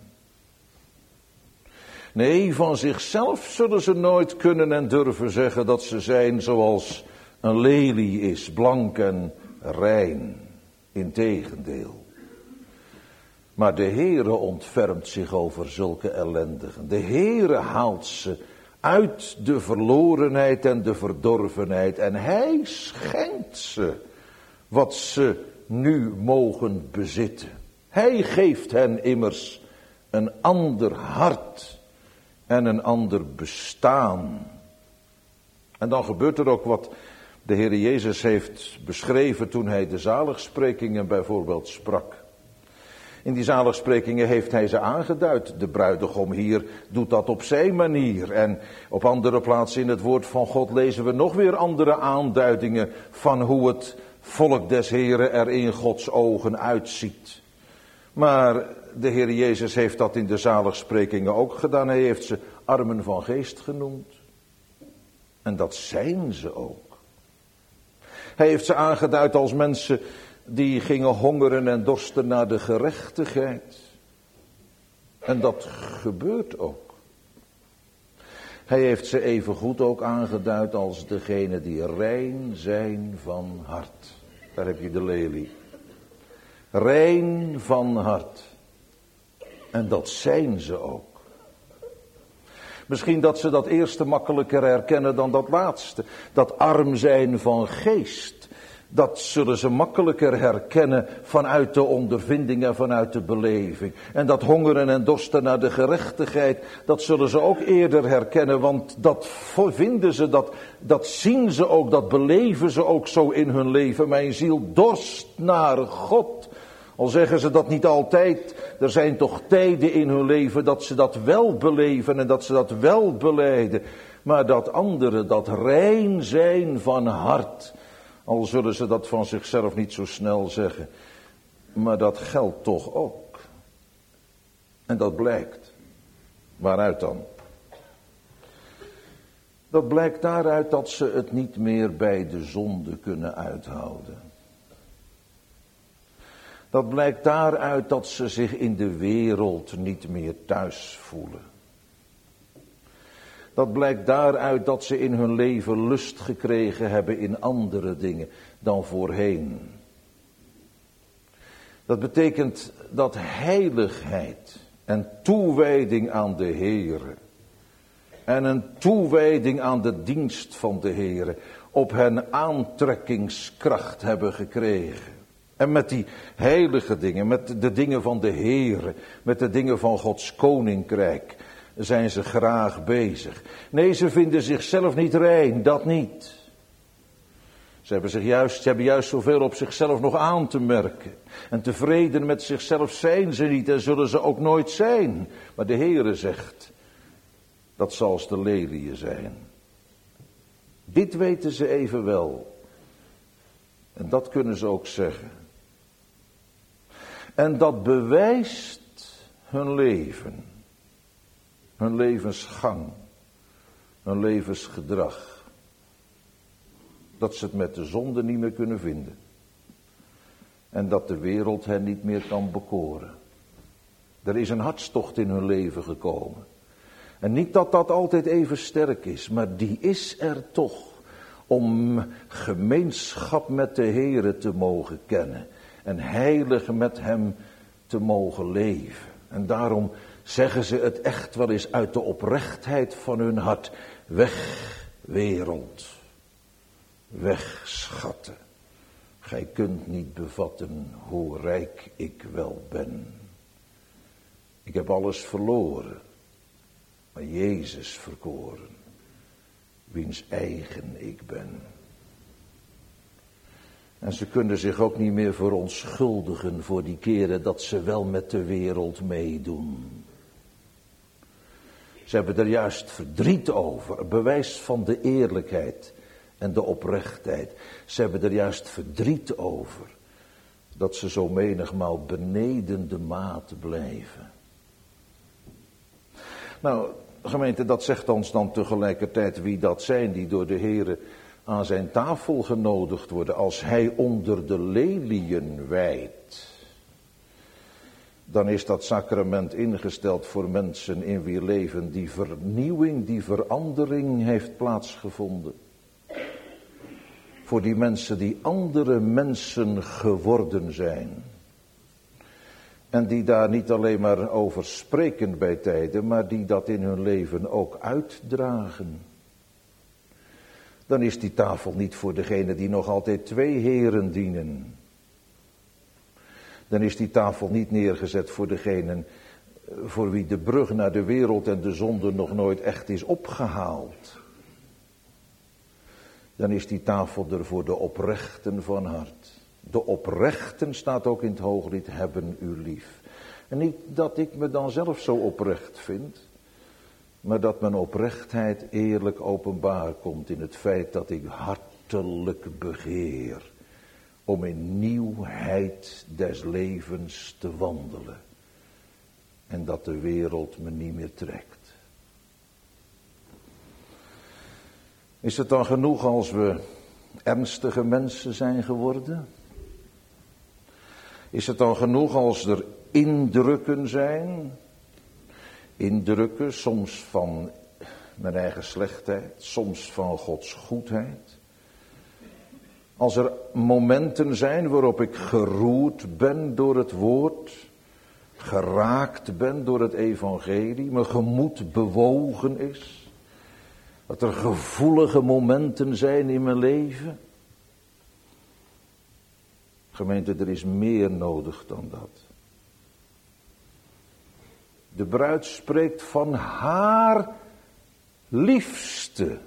Nee, van zichzelf zullen ze nooit kunnen en durven zeggen dat ze zijn zoals een lelie is, blank en rein. Integendeel. Maar de Heere ontfermt zich over zulke ellendigen. De Heere haalt ze uit de verlorenheid en de verdorvenheid. En hij schenkt ze wat ze nu mogen bezitten. Hij geeft hen immers een ander hart en een ander bestaan. En dan gebeurt er ook wat de Heer Jezus heeft beschreven toen hij de zaligsprekingen bijvoorbeeld sprak. In die zaligsprekingen heeft hij ze aangeduid. De bruidegom hier doet dat op zijn manier. En op andere plaatsen in het woord van God lezen we nog weer andere aanduidingen van hoe het volk des Heren er in Gods ogen uitziet. Maar de Heer Jezus heeft dat in de zaligsprekingen ook gedaan. Hij heeft ze armen van geest genoemd. En dat zijn ze ook. Hij heeft ze aangeduid als mensen die gingen hongeren en dorsten naar de gerechtigheid. En dat gebeurt ook. Hij heeft ze evengoed ook aangeduid als degene die rein zijn van hart. Daar heb je de lelie. Rein van hart. En dat zijn ze ook. Misschien dat ze dat eerste makkelijker herkennen dan dat laatste. Dat arm zijn van geest. Dat zullen ze makkelijker herkennen vanuit de ondervinding en vanuit de beleving. En dat hongeren en dorsten naar de gerechtigheid, dat zullen ze ook eerder herkennen. Want dat vinden ze, dat, dat zien ze ook, dat beleven ze ook zo in hun leven. Mijn ziel dorst naar God. Al zeggen ze dat niet altijd, er zijn toch tijden in hun leven dat ze dat wel beleven en dat ze dat wel belijden. Maar dat andere, dat rein zijn van hart, al zullen ze dat van zichzelf niet zo snel zeggen, maar dat geldt toch ook. En dat blijkt. Waaruit dan? Dat blijkt daaruit dat ze het niet meer bij de zonde kunnen uithouden. Dat blijkt daaruit dat ze zich in de wereld niet meer thuis voelen. Dat blijkt daaruit dat ze in hun leven lust gekregen hebben in andere dingen dan voorheen. Dat betekent dat heiligheid en toewijding aan de Heere en een toewijding aan de dienst van de Heere op hen aantrekkingskracht hebben gekregen. En met die heilige dingen, met de dingen van de Heere, met de dingen van Gods koninkrijk, zijn ze graag bezig. Nee, ze vinden zichzelf niet rein, dat niet. Ze hebben, zich juist, ze hebben juist zoveel op zichzelf nog aan te merken. En tevreden met zichzelf zijn ze niet en zullen ze ook nooit zijn. Maar de Heere zegt, dat zal als de leliën zijn. Dit weten ze evenwel. En dat kunnen ze ook zeggen. En dat bewijst hun leven. Hun levensgang. Hun levensgedrag. Dat ze het met de zonde niet meer kunnen vinden. En dat de wereld hen niet meer kan bekoren. Er is een hartstocht in hun leven gekomen. En niet dat dat altijd even sterk is, maar die is er toch. Om gemeenschap met de Heere te mogen kennen. En heilig met hem te mogen leven. En daarom zeggen ze het echt wel eens uit de oprechtheid van hun hart. Weg, wereld. Weg, schatten. Gij kunt niet bevatten hoe rijk ik wel ben. Ik heb alles verloren. Maar Jezus verkoren. wiens eigen ik ben. En ze kunnen zich ook niet meer verontschuldigen voor die keren dat ze wel met de wereld meedoen. Ze hebben er juist verdriet over, een bewijs van de eerlijkheid en de oprechtheid. Ze hebben er juist verdriet over dat ze zo menigmaal beneden de maat blijven. Nou, gemeente, dat zegt ons dan tegelijkertijd wie dat zijn die door de Heere aan zijn tafel genodigd worden. Als hij onder de leliën wijdt, dan is dat sacrament ingesteld voor mensen in wie leven die vernieuwing, die verandering heeft plaatsgevonden. Voor die mensen die andere mensen geworden zijn. En die daar niet alleen maar over spreken bij tijden, maar die dat in hun leven ook uitdragen. Dan is die tafel niet voor degenen die nog altijd twee heren dienen. Dan is die tafel niet neergezet voor degenen voor wie de brug naar de wereld en de zonde nog nooit echt is opgehaald. Dan is die tafel er voor de oprechten van hart. De oprechten, staat ook in het Hooglied, hebben u lief. En niet dat ik me dan zelf zo oprecht vind, maar dat mijn oprechtheid eerlijk openbaar komt in het feit dat ik hartelijk begeer om in nieuwheid des levens te wandelen. En dat de wereld me niet meer trekt. Is het dan genoeg als we ernstige mensen zijn geworden? Is het dan genoeg als er indrukken zijn? Indrukken, soms van mijn eigen slechtheid, soms van Gods goedheid. Als er momenten zijn waarop ik geroerd ben door het woord, geraakt ben door het evangelie, mijn gemoed bewogen is. Dat er gevoelige momenten zijn in mijn leven. Gemeente, er is meer nodig dan dat. De bruid spreekt van haar liefste.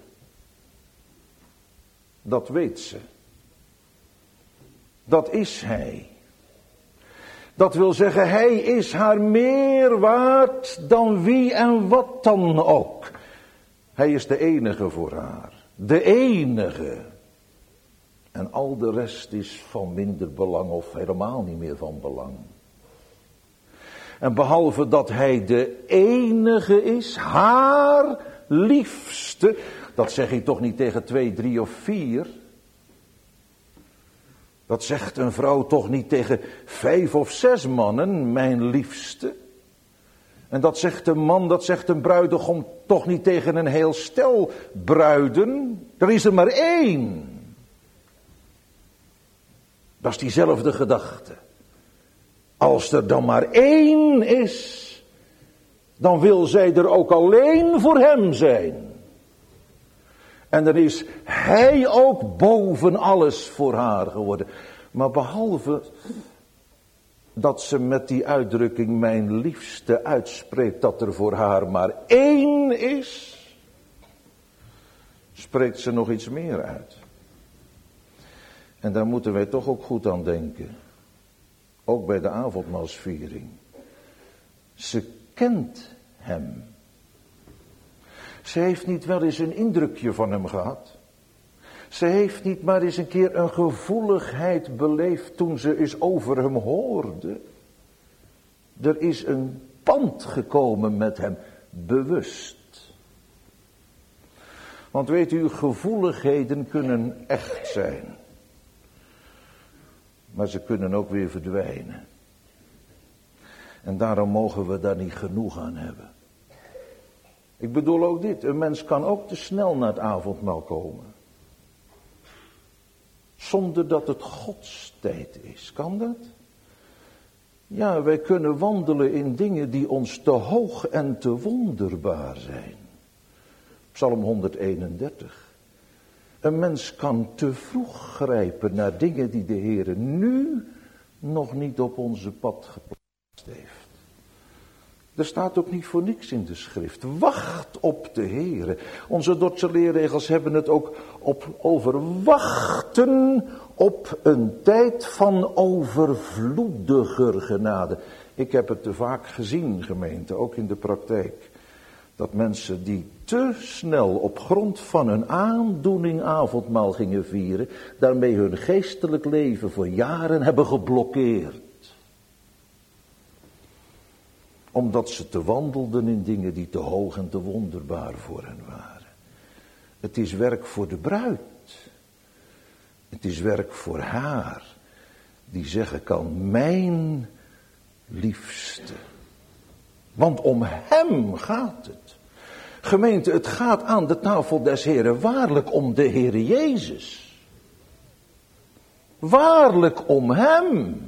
Dat weet ze. Dat is hij. Dat wil zeggen, hij is haar meer waard dan wie en wat dan ook. Hij is de enige voor haar. De enige. En al de rest is van minder belang of helemaal niet meer van belang. En behalve dat hij de enige is, haar liefste. Dat zeg ik toch niet tegen twee, drie of vier. Dat zegt een vrouw toch niet tegen vijf of zes mannen, mijn liefste. En dat zegt een man, dat zegt een bruidegom toch niet tegen een heel stel bruiden. Er is er maar één. Dat is diezelfde gedachte. Als er dan maar één is, dan wil zij er ook alleen voor hem zijn. En dan is hij ook boven alles voor haar geworden. Maar behalve dat ze met die uitdrukking mijn liefste uitspreekt dat er voor haar maar één is, spreekt ze nog iets meer uit. En daar moeten wij toch ook goed aan denken. Ook bij de avondmaalsviering. Ze kent hem. Ze heeft niet wel eens een indrukje van hem gehad. Ze heeft niet maar eens een keer een gevoeligheid beleefd toen ze eens over hem hoorde. Er is een band gekomen met hem, bewust. Want weet u, gevoeligheden kunnen echt zijn. Maar ze kunnen ook weer verdwijnen. En daarom mogen we daar niet genoeg aan hebben. Ik bedoel ook dit, een mens kan ook te snel naar het avondmaal komen. Zonder dat het Gods tijd is. Kan dat? Ja, wij kunnen wandelen in dingen die ons te hoog en te wonderbaar zijn. Psalm honderdeenendertig. Een mens kan te vroeg grijpen naar dingen die de Heere nu nog niet op onze pad geplaatst heeft. Er staat ook niet voor niks in de schrift. Wacht op de Heere. Onze Dordtse leerregels hebben het ook op over wachten op een tijd van overvloediger genade. Ik heb het te vaak gezien, gemeente, ook in de praktijk. Dat mensen die te snel op grond van een aandoening avondmaal gingen vieren, daarmee hun geestelijk leven voor jaren hebben geblokkeerd. Omdat ze te wandelden in dingen die te hoog en te wonderbaar voor hen waren. Het is werk voor de bruid. Het is werk voor haar. Die zeggen kan, mijn liefste. Want om hem gaat het. Gemeente, het gaat aan de tafel des Heren waarlijk om de Heere Jezus. Waarlijk om hem.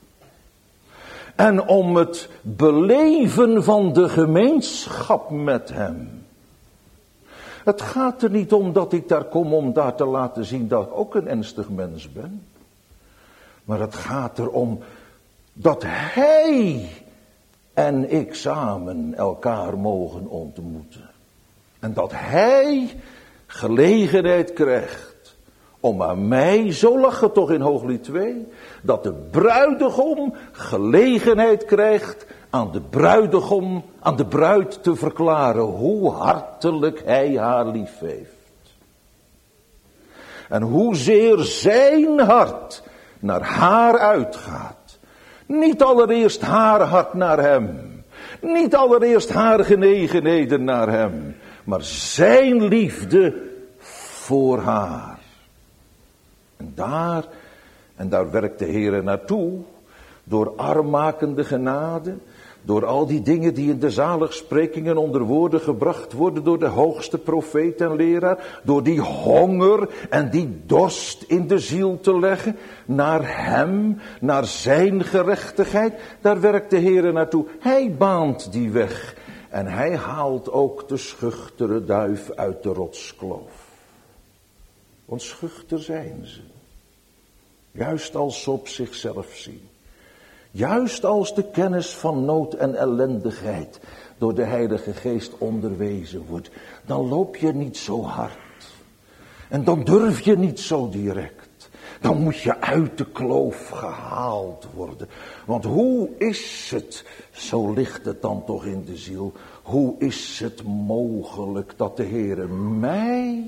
En om het beleven van de gemeenschap met hem. Het gaat er niet om dat ik daar kom om daar te laten zien dat ik ook een ernstig mens ben. Maar het gaat erom dat hij en ik samen elkaar mogen ontmoeten. En dat hij gelegenheid krijgt om aan mij, zo lag het toch in Hooglied twee, dat de bruidegom gelegenheid krijgt aan de bruidegom, aan de bruid te verklaren hoe hartelijk hij haar lief heeft. En hoezeer zijn hart naar haar uitgaat. Niet allereerst haar hart naar hem. Niet allereerst haar genegenheden naar hem. Maar zijn liefde voor haar. En daar, en daar werkt de Heere naartoe, door armmakende genade, door al die dingen die in de zaligsprekingen onder woorden gebracht worden door de hoogste profeet en leraar, door die honger en die dorst in de ziel te leggen, naar hem, naar zijn gerechtigheid, daar werkt de Heere naartoe. Hij baant die weg en hij haalt ook de schuchtere duif uit de rotskloof. Want schuchter zijn ze. Juist als ze op zichzelf zien. Juist als de kennis van nood en ellendigheid door de Heilige Geest onderwezen wordt. Dan loop je niet zo hard. En dan durf je niet zo direct. Dan moet je uit de kloof gehaald worden. Want hoe is het, zo ligt het dan toch in de ziel. Hoe is het mogelijk dat de Heere mij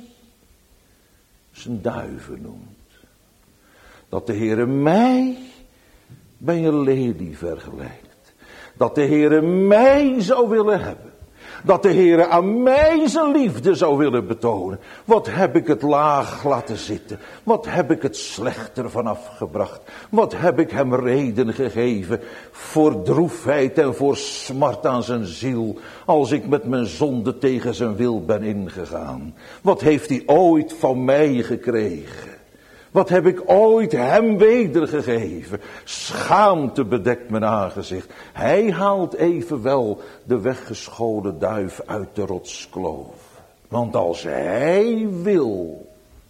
zijn duiven noemt. Dat de Heere mij bij een lelie vergelijkt. Dat de Heere mij zou willen hebben. Dat de Heere aan mij zijn liefde zou willen betonen. Wat heb ik het laag laten zitten. Wat heb ik het slechter vanaf gebracht. Wat heb ik hem reden gegeven voor droefheid en voor smart aan zijn ziel. Als ik met mijn zonde tegen zijn wil ben ingegaan. Wat heeft hij ooit van mij gekregen. Wat heb ik ooit hem wedergegeven? Schaamte bedekt mijn aangezicht. Hij haalt evenwel de weggescholen duif uit de rotskloof. Want als hij wil,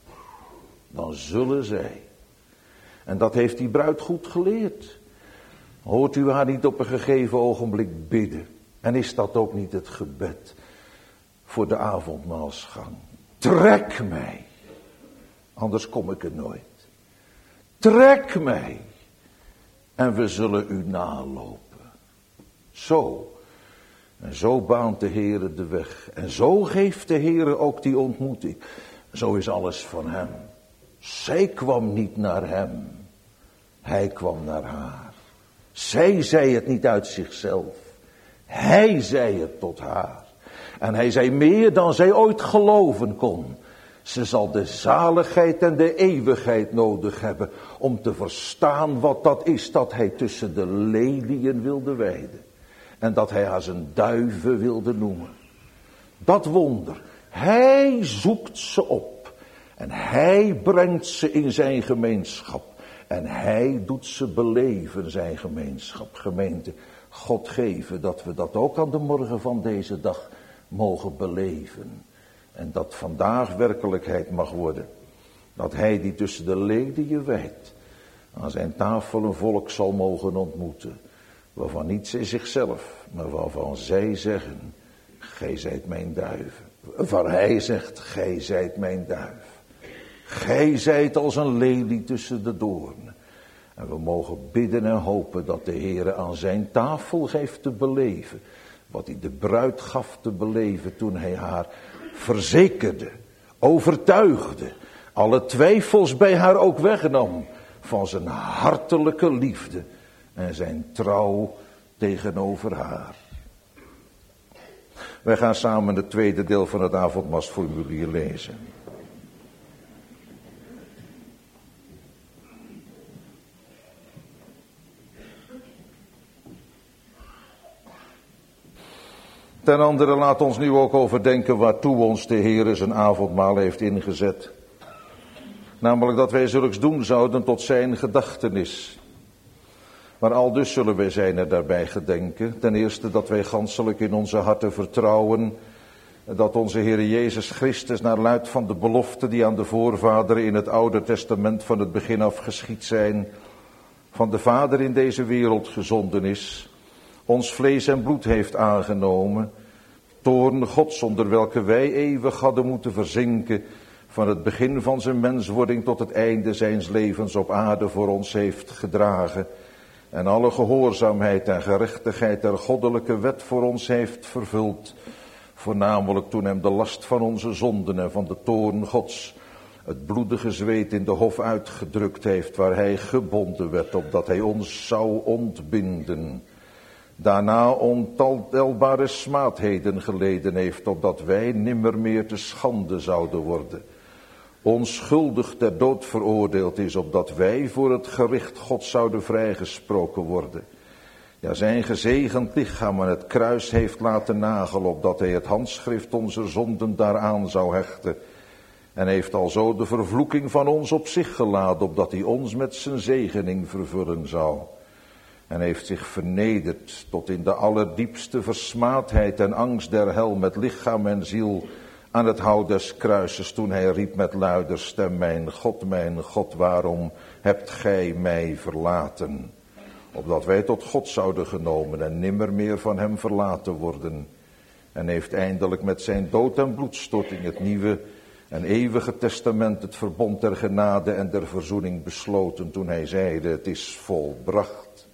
dan zullen zij. En dat heeft die bruid goed geleerd. Hoort u haar niet op een gegeven ogenblik bidden? En is dat ook niet het gebed voor de avondmaalsgang? Trek mij. Anders kom ik er nooit. Trek mij. En we zullen u nalopen. Zo. En zo baant de Heere de weg. En zo geeft de Heere ook die ontmoeting. Zo is alles van hem. Zij kwam niet naar hem. Hij kwam naar haar. Zij zei het niet uit zichzelf. Hij zei het tot haar. En hij zei meer dan zij ooit geloven kon. Ze zal de zaligheid en de eeuwigheid nodig hebben om te verstaan wat dat is dat hij tussen de leliën wilde weiden. En dat hij haar zijn duiven wilde noemen. Dat wonder. Hij zoekt ze op. En hij brengt ze in zijn gemeenschap. En hij doet ze beleven, zijn gemeenschap. Gemeente, God geven dat we dat ook aan de morgen van deze dag mogen beleven. En dat vandaag werkelijkheid mag worden. Dat hij die tussen de leliën wijdt aan zijn tafel een volk zal mogen ontmoeten. waarvan niet zij zichzelf, maar waarvan zij zeggen, gij zijt mijn duif. Waar hij zegt, gij zijt mijn duif. Gij zijt als een lelie tussen de doornen. En we mogen bidden en hopen dat de Heere aan zijn tafel geeft te beleven wat hij de bruid gaf te beleven toen hij haar verzekerde, overtuigde, alle twijfels bij haar ook wegnam van zijn hartelijke liefde en zijn trouw tegenover haar. Wij gaan samen het tweede deel van het avondmaalsformulier lezen. Ten andere laat ons nu ook overdenken waartoe ons de Heere zijn avondmaal heeft ingezet. Namelijk dat wij zulks doen zouden tot zijn gedachtenis. Maar aldus zullen wij zijn er daarbij gedenken. Ten eerste dat wij ganselijk in onze harten vertrouwen dat onze Heere Jezus Christus naar luid van de belofte die aan de voorvaderen in het Oude Testament van het begin af geschied zijn, van de Vader in deze wereld gezonden is, ons vlees en bloed heeft aangenomen, toorn Gods onder welke wij eeuwig hadden moeten verzinken, van het begin van zijn menswording tot het einde zijns levens op aarde voor ons heeft gedragen, en alle gehoorzaamheid en gerechtigheid der goddelijke wet voor ons heeft vervuld, voornamelijk toen hem de last van onze zonden en van de toorn Gods het bloedige zweet in de hof uitgedrukt heeft, waar hij gebonden werd, opdat hij ons zou ontbinden. Daarna ontelbare smaadheden geleden heeft, opdat wij nimmer meer te schande zouden worden. Onschuldig ter dood veroordeeld is, opdat wij voor het gericht God zouden vrijgesproken worden. Ja, zijn gezegend lichaam aan het kruis heeft laten nagelen, opdat hij het handschrift onze zonden daaraan zou hechten. En heeft alzo de vervloeking van ons op zich geladen, opdat hij ons met zijn zegening vervullen zou. En heeft zich vernederd tot in de allerdiepste versmaadheid en angst der hel met lichaam en ziel aan het hout des kruises, toen hij riep met luider stem, mijn God, mijn God, waarom hebt gij mij verlaten? Opdat wij tot God zouden genomen en nimmer meer van hem verlaten worden. En heeft eindelijk met zijn dood en bloedstorting het nieuwe en eeuwige testament, het verbond der genade en der verzoening besloten, toen hij zeide, het is volbracht.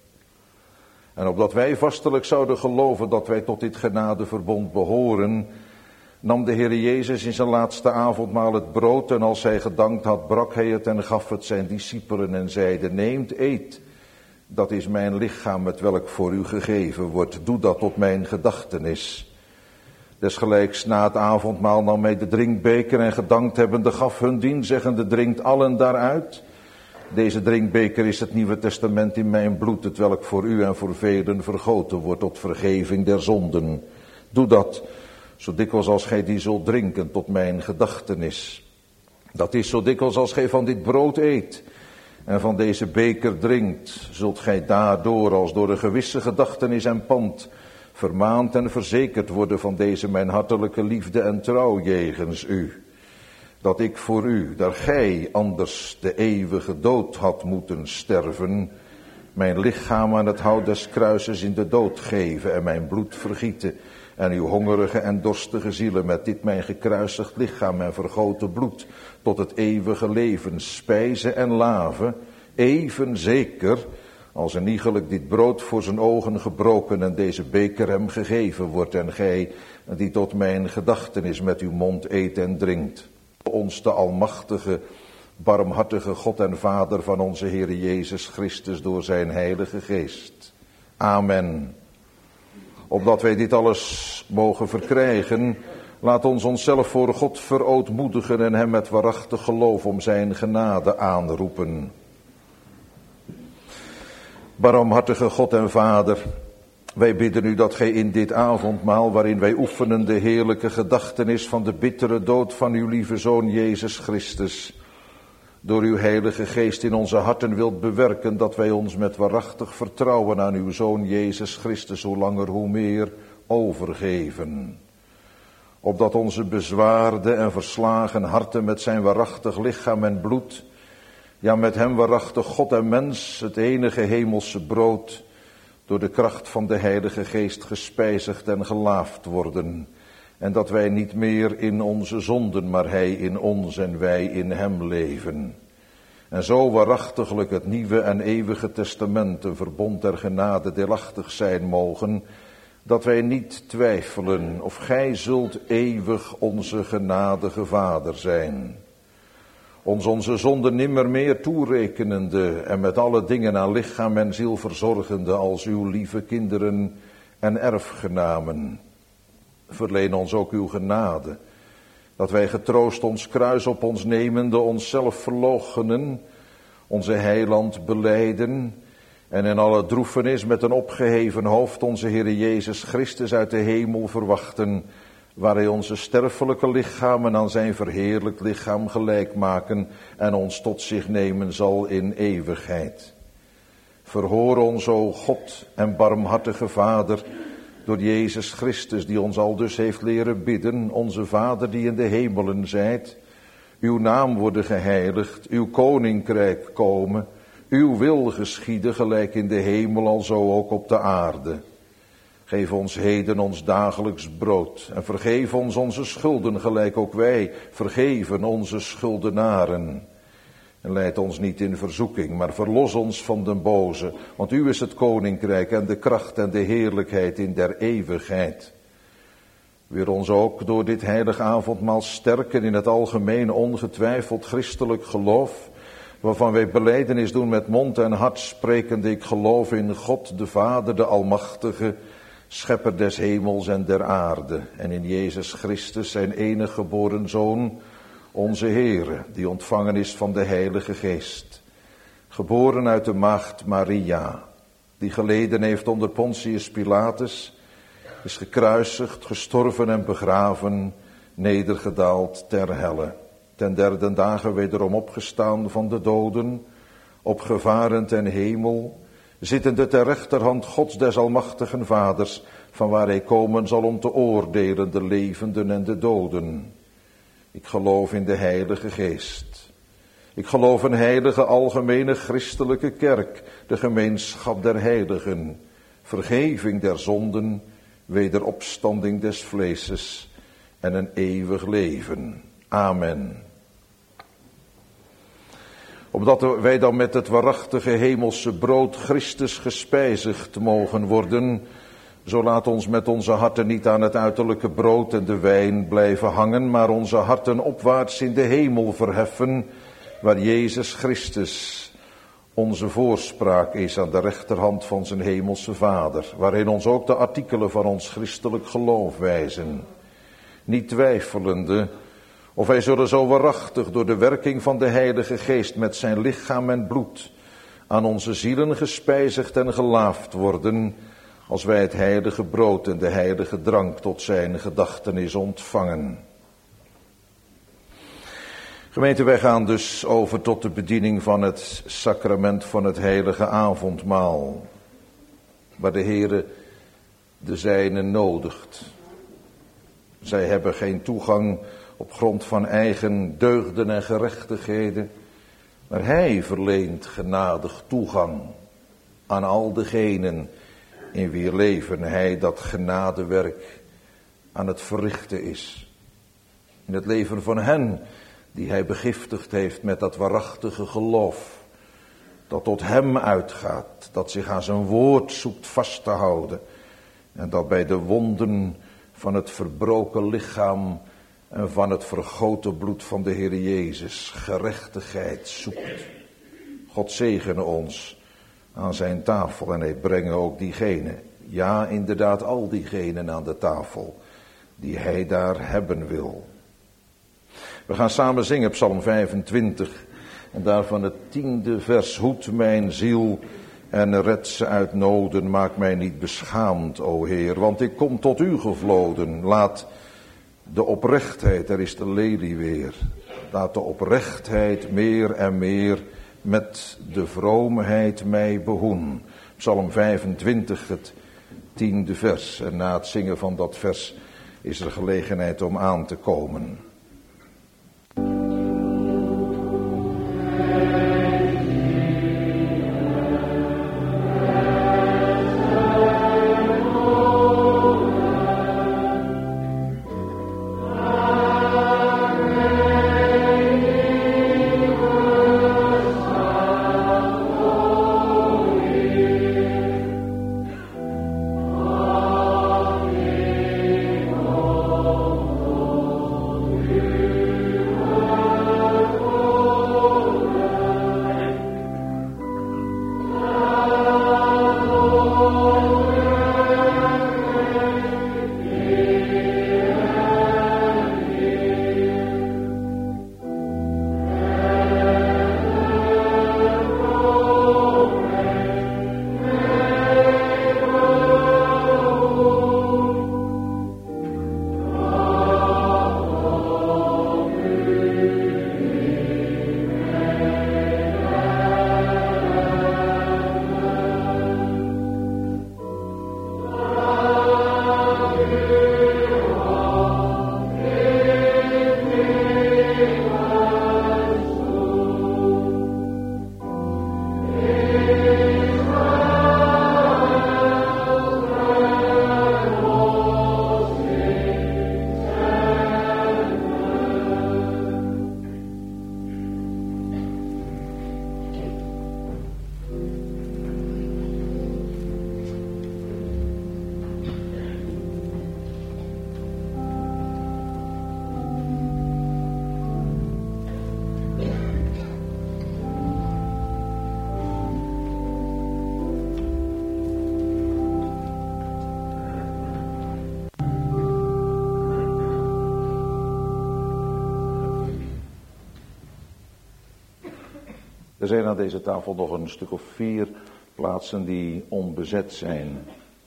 En opdat wij vastelijk zouden geloven dat wij tot dit genadeverbond behoren, nam de Heer Jezus in zijn laatste avondmaal het brood, en als hij gedankt had, brak hij het en gaf het zijn discipelen en zeide, neemt, eet, dat is mijn lichaam met welk voor u gegeven wordt, doe dat tot mijn gedachtenis. Desgelijks na het avondmaal nam hij de drinkbeker en gedankt hebbende gaf hun dien, zeggende, drinkt allen daaruit. Deze drinkbeker is het Nieuwe Testament in mijn bloed, het welk voor u en voor velen vergoten wordt tot vergeving der zonden. Doe dat, zo dikwijls als gij die zult drinken, tot mijn gedachtenis. Dat is zo dikwijls als gij van dit brood eet en van deze beker drinkt, zult gij daardoor als door een gewisse gedachtenis en pand vermaand en verzekerd worden van deze mijn hartelijke liefde en trouw jegens u. Dat ik voor u, daar gij anders de eeuwige dood had moeten sterven, mijn lichaam aan het hout des kruises in de dood geven en mijn bloed vergieten, en uw hongerige en dorstige zielen met dit mijn gekruisigd lichaam en vergoten bloed tot het eeuwige leven spijzen en laven, even zeker als een iegelijk dit brood voor zijn ogen gebroken en deze beker hem gegeven wordt, en gij die tot mijn gedachtenis met uw mond eet en drinkt. Ons de almachtige, barmhartige God en Vader van onze Heere Jezus Christus door zijn heilige geest. Amen. Opdat wij dit alles mogen verkrijgen, laat ons onszelf voor God verootmoedigen en hem met waarachtig geloof om zijn genade aanroepen. Barmhartige God en Vader, wij bidden u dat gij in dit avondmaal, waarin wij oefenen de heerlijke gedachtenis van de bittere dood van uw lieve Zoon Jezus Christus, door uw heilige geest in onze harten wilt bewerken, dat wij ons met waarachtig vertrouwen aan uw Zoon Jezus Christus hoe langer hoe meer overgeven. Opdat onze bezwaarde en verslagen harten met zijn waarachtig lichaam en bloed, ja met hem waarachtig God en mens, het enige hemelse brood, door de kracht van de Heilige Geest gespijzigd en gelaafd worden. En dat wij niet meer in onze zonden, maar Hij in ons en wij in Hem leven. En zo waarachtiglijk het Nieuwe en Eeuwige Testament, een verbond der genade, deelachtig zijn mogen, dat wij niet twijfelen of Gij zult eeuwig onze genadige Vader zijn. Ons onze zonden nimmer meer toerekenende en met alle dingen aan lichaam en ziel verzorgende als uw lieve kinderen en erfgenamen. Verleen ons ook uw genade, dat wij getroost ons kruis op ons nemende, onszelf verloochenen, onze heiland belijden en in alle droefenis met een opgeheven hoofd onze Heere Jezus Christus uit de hemel verwachten, waar Hij onze sterfelijke lichamen aan zijn verheerlijkt lichaam gelijk maken en ons tot zich nemen zal in eeuwigheid. Verhoor ons, o God en barmhartige Vader, door Jezus Christus, die ons al dus heeft leren bidden, onze Vader die in de hemelen zijt, uw naam worden geheiligd, uw koninkrijk komen, uw wil geschieden gelijk in de hemel alzo ook op de aarde. Geef ons heden ons dagelijks brood en vergeef ons onze schulden gelijk ook wij vergeven onze schuldenaren. En leid ons niet in verzoeking, maar verlos ons van den boze, want u is het koninkrijk en de kracht en de heerlijkheid in der eeuwigheid. Weer ons ook door dit heilig avondmaal sterken in het algemeen ongetwijfeld christelijk geloof, waarvan wij belijdenis doen met mond en hart, sprekende ik geloof in God de Vader, de Almachtige, Schepper des hemels en der aarde, en in Jezus Christus, zijn enige geboren Zoon, onze Heere, die ontvangen is van de Heilige Geest, geboren uit de maagd Maria, die geleden heeft onder Pontius Pilatus, is gekruisigd, gestorven en begraven, nedergedaald ter helle, ten derde dagen wederom opgestaan van de doden, opgevaren ten hemel, zittende ter rechterhand Gods des almachtigen Vaders, van waar Hij komen zal om te oordelen de levenden en de doden. Ik geloof in de Heilige Geest. Ik geloof een heilige algemene christelijke kerk, de gemeenschap der heiligen, vergeving der zonden, wederopstanding des vleeses en een eeuwig leven. Amen. Opdat wij dan met het waarachtige hemelse brood Christus gespijzigd mogen worden, zo laat ons met onze harten niet aan het uiterlijke brood en de wijn blijven hangen, maar onze harten opwaarts in de hemel verheffen, waar Jezus Christus onze voorspraak is aan de rechterhand van zijn hemelse Vader, waarin ons ook de artikelen van ons christelijk geloof wijzen. Niet twijfelende of wij zullen zo waarachtig door de werking van de Heilige Geest met zijn lichaam en bloed aan onze zielen gespijzigd en gelaafd worden, als wij het heilige brood en de heilige drank tot zijn gedachtenis ontvangen. Gemeente, wij gaan dus over tot de bediening van het sacrament van het heilige avondmaal, waar de Heere de zijnen nodigt. Zij hebben geen toegang op grond van eigen deugden en gerechtigheden, maar Hij verleent genadig toegang aan al degenen in wier leven Hij dat genadewerk aan het verrichten is. In het leven van hen die Hij begiftigd heeft met dat waarachtige geloof, dat tot Hem uitgaat, dat zich aan zijn woord zoekt vast te houden en dat bij de wonden van het verbroken lichaam en van het vergoten bloed van de Heer Jezus gerechtigheid zoekt. God zegene ons aan zijn tafel en Hij brengen ook diegenen, ja inderdaad al diegenen aan de tafel die Hij daar hebben wil. We gaan samen zingen Psalm vijfentwintig en daarvan het tiende vers. Hoed mijn ziel en red ze uit noden, maak mij niet beschaamd, o Heer, want ik kom tot u gevloden. Laat de oprechtheid, er is de lelie weer, laat de oprechtheid meer en meer met de vroomheid mij behoen. Psalm vijfentwintig, het tiende vers. En na het zingen van dat vers is er gelegenheid om aan te komen. Er zijn aan deze tafel nog een stuk of vier plaatsen die onbezet zijn.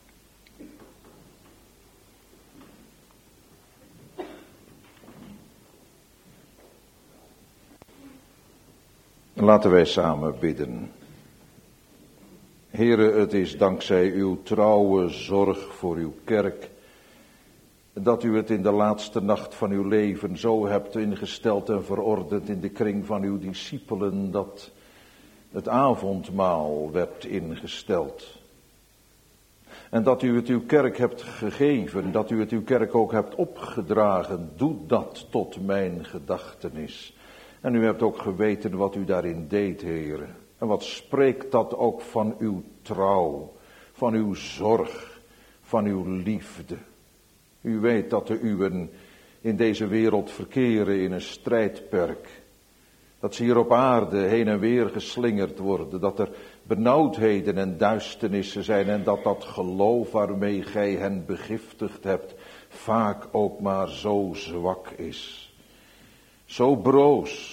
Laten wij samen bidden. Heere, het is dankzij uw trouwe zorg voor uw kerk, dat u het in de laatste nacht van uw leven zo hebt ingesteld en verordend in de kring van uw discipelen, dat het avondmaal werd ingesteld. En dat u het uw kerk hebt gegeven, dat u het uw kerk ook hebt opgedragen. Doe dat tot mijn gedachtenis. En u hebt ook geweten wat u daarin deed, Heere. En wat spreekt dat ook van uw trouw, van uw zorg, van uw liefde. U weet dat de uwen in deze wereld verkeren in een strijdperk. Dat ze hier op aarde heen en weer geslingerd worden. Dat er benauwdheden en duisternissen zijn. En dat dat geloof waarmee gij hen begiftigd hebt vaak ook maar zo zwak is. Zo broos.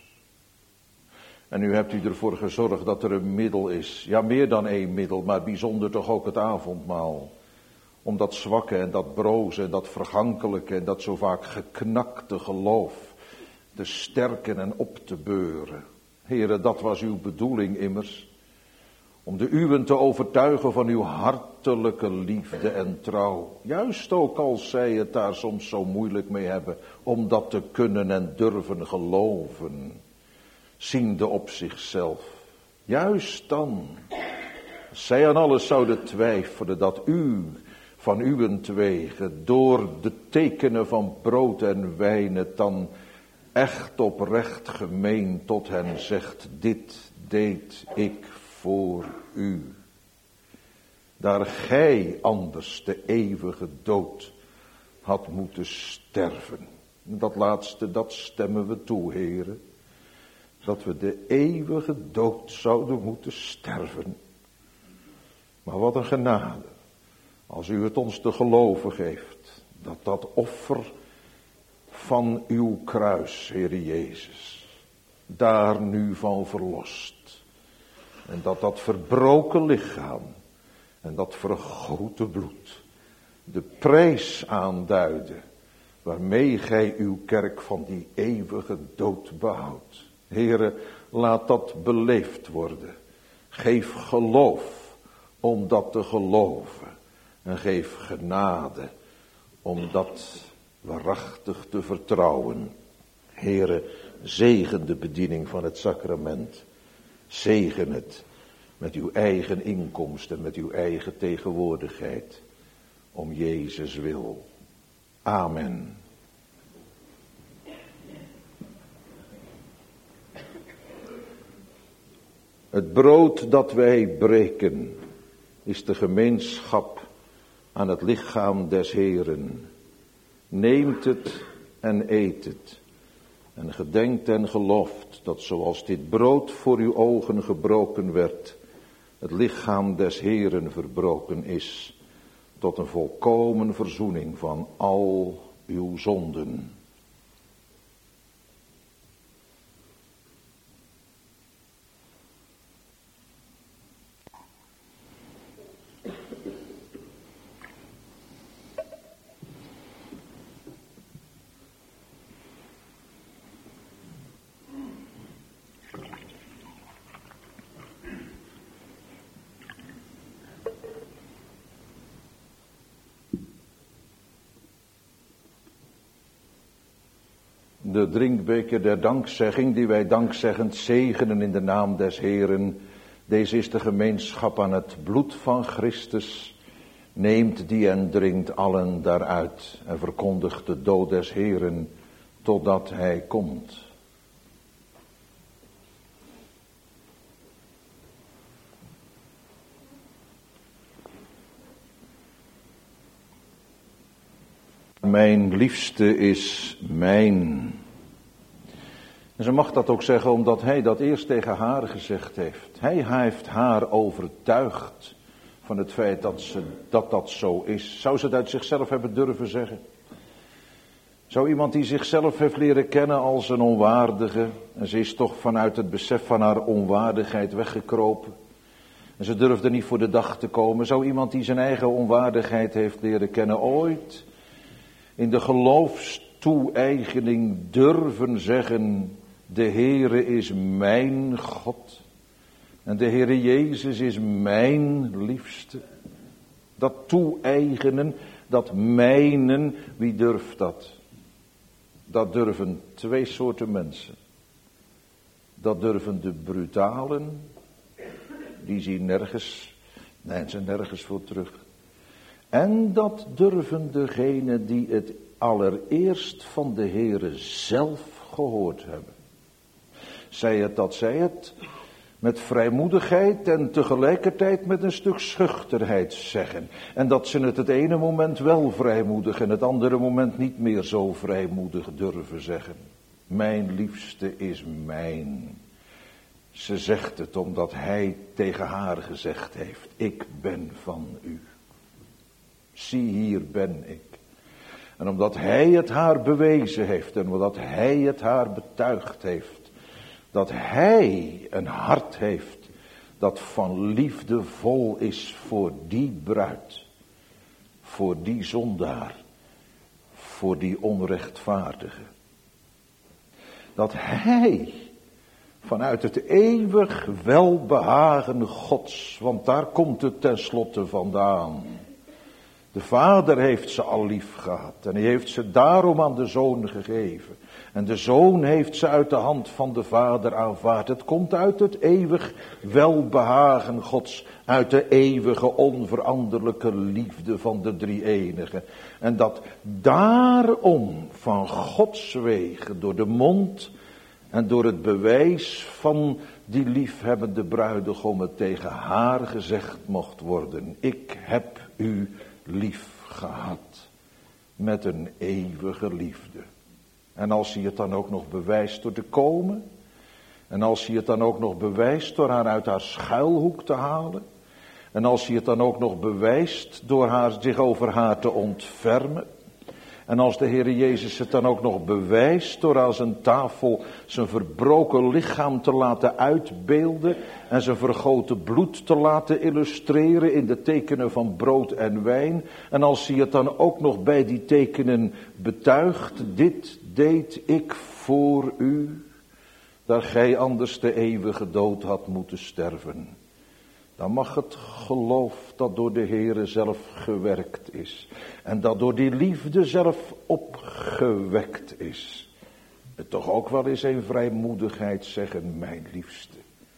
En u hebt u ervoor gezorgd dat er een middel is. Ja, meer dan één middel, maar bijzonder toch ook het avondmaal. Om dat zwakke en dat broze en dat vergankelijke en dat zo vaak geknakte geloof te sterken en op te beuren. Heere, dat was uw bedoeling immers. Om de uwen te overtuigen van uw hartelijke liefde en trouw. Juist ook als zij het daar soms zo moeilijk mee hebben. Om dat te kunnen en durven geloven. Ziende op zichzelf. Juist dan. Als zij aan alles zouden twijfelen dat u van uwentwege door de tekenen van brood en wijn het dan echt oprecht gemeen tot hen zegt, dit deed ik voor u. Daar gij anders de eeuwige dood had moeten sterven. Dat laatste, dat stemmen we toe, heren. Dat we de eeuwige dood zouden moeten sterven. Maar wat een genade. Als u het ons te geloven geeft. Dat dat offer van uw kruis, Heere Jezus. Daar nu van verlost. En dat dat verbroken lichaam. En dat vergoten bloed. De prijs aanduiden. Waarmee gij uw kerk van die eeuwige dood behoudt. Heere, laat dat beleefd worden. Geef geloof om dat te geloven. En geef genade om dat waarachtig te vertrouwen. Heere, zegen de bediening van het sacrament. Zegen het met uw eigen inkomst en met uw eigen tegenwoordigheid. Om Jezus wil. Amen. Het brood dat wij breken is de gemeenschap aan het lichaam des Heeren. Neemt het en eet het. En gedenkt en gelooft dat zoals dit brood voor uw ogen gebroken werd, het lichaam des Heeren verbroken is, tot een volkomen verzoening van al uw zonden. De drinkbeker der dankzegging, die wij dankzeggend zegenen in de naam des Heeren. Deze is de gemeenschap aan het bloed van Christus. Neemt die en drinkt allen daaruit en verkondigt de dood des Heeren totdat hij komt. Mijn liefste is mijn. En ze mag dat ook zeggen omdat hij dat eerst tegen haar gezegd heeft. Hij heeft haar overtuigd van het feit dat, ze, dat dat zo is. Zou ze het uit zichzelf hebben durven zeggen? Zo iemand die zichzelf heeft leren kennen als een onwaardige. En ze is toch vanuit het besef van haar onwaardigheid weggekropen. En ze durfde niet voor de dag te komen. Zo iemand die zijn eigen onwaardigheid heeft leren kennen. Ooit in de geloofstoe-eigening durven zeggen: de Heere is mijn God. En de Heere Jezus is mijn liefste. Dat toe-eigenen, dat mijnen, wie durft dat? Dat durven twee soorten mensen. Dat durven de brutalen, die zien nergens, nee, ze nergens voor terug. En dat durven degenen die het allereerst van de Heere zelf gehoord hebben. Zij het dat zij het met vrijmoedigheid en tegelijkertijd met een stuk schuchterheid zeggen. En dat ze het het ene moment wel vrijmoedig en het andere moment niet meer zo vrijmoedig durven zeggen. Mijn liefste is mijn. Ze zegt het omdat hij tegen haar gezegd heeft: ik ben van u. Zie, hier ben ik. En omdat hij het haar bewezen heeft en omdat hij het haar betuigd heeft, dat hij een hart heeft dat van liefde vol is voor die bruid, voor die zondaar, voor die onrechtvaardige. Dat hij vanuit het eeuwig welbehagen Gods, want daar komt het tenslotte vandaan. De Vader heeft ze al lief gehad en hij heeft ze daarom aan de Zoon gegeven. En de Zoon heeft ze uit de hand van de Vader aanvaard. Het komt uit het eeuwig welbehagen Gods, uit de eeuwige onveranderlijke liefde van de drie-enige. En dat daarom van Gods wegen door de mond en door het bewijs van die liefhebbende bruidegom het tegen haar gezegd mocht worden: ik heb u lief gehad met een eeuwige liefde. En als hij het dan ook nog bewijst door te komen, en als hij het dan ook nog bewijst door haar uit haar schuilhoek te halen, en als hij het dan ook nog bewijst door haar, zich over haar te ontfermen, en als de Heere Jezus het dan ook nog bewijst door aan zijn tafel zijn verbroken lichaam te laten uitbeelden en zijn vergoten bloed te laten illustreren in de tekenen van brood en wijn. En als hij het dan ook nog bij die tekenen betuigt: dit deed ik voor u, dat gij anders de eeuwige dood had moeten sterven. Dan mag het geloof dat door de Heere zelf gewerkt is en dat door die liefde zelf opgewekt is, het toch ook wel eens in vrijmoedigheid zeggen: mijn liefste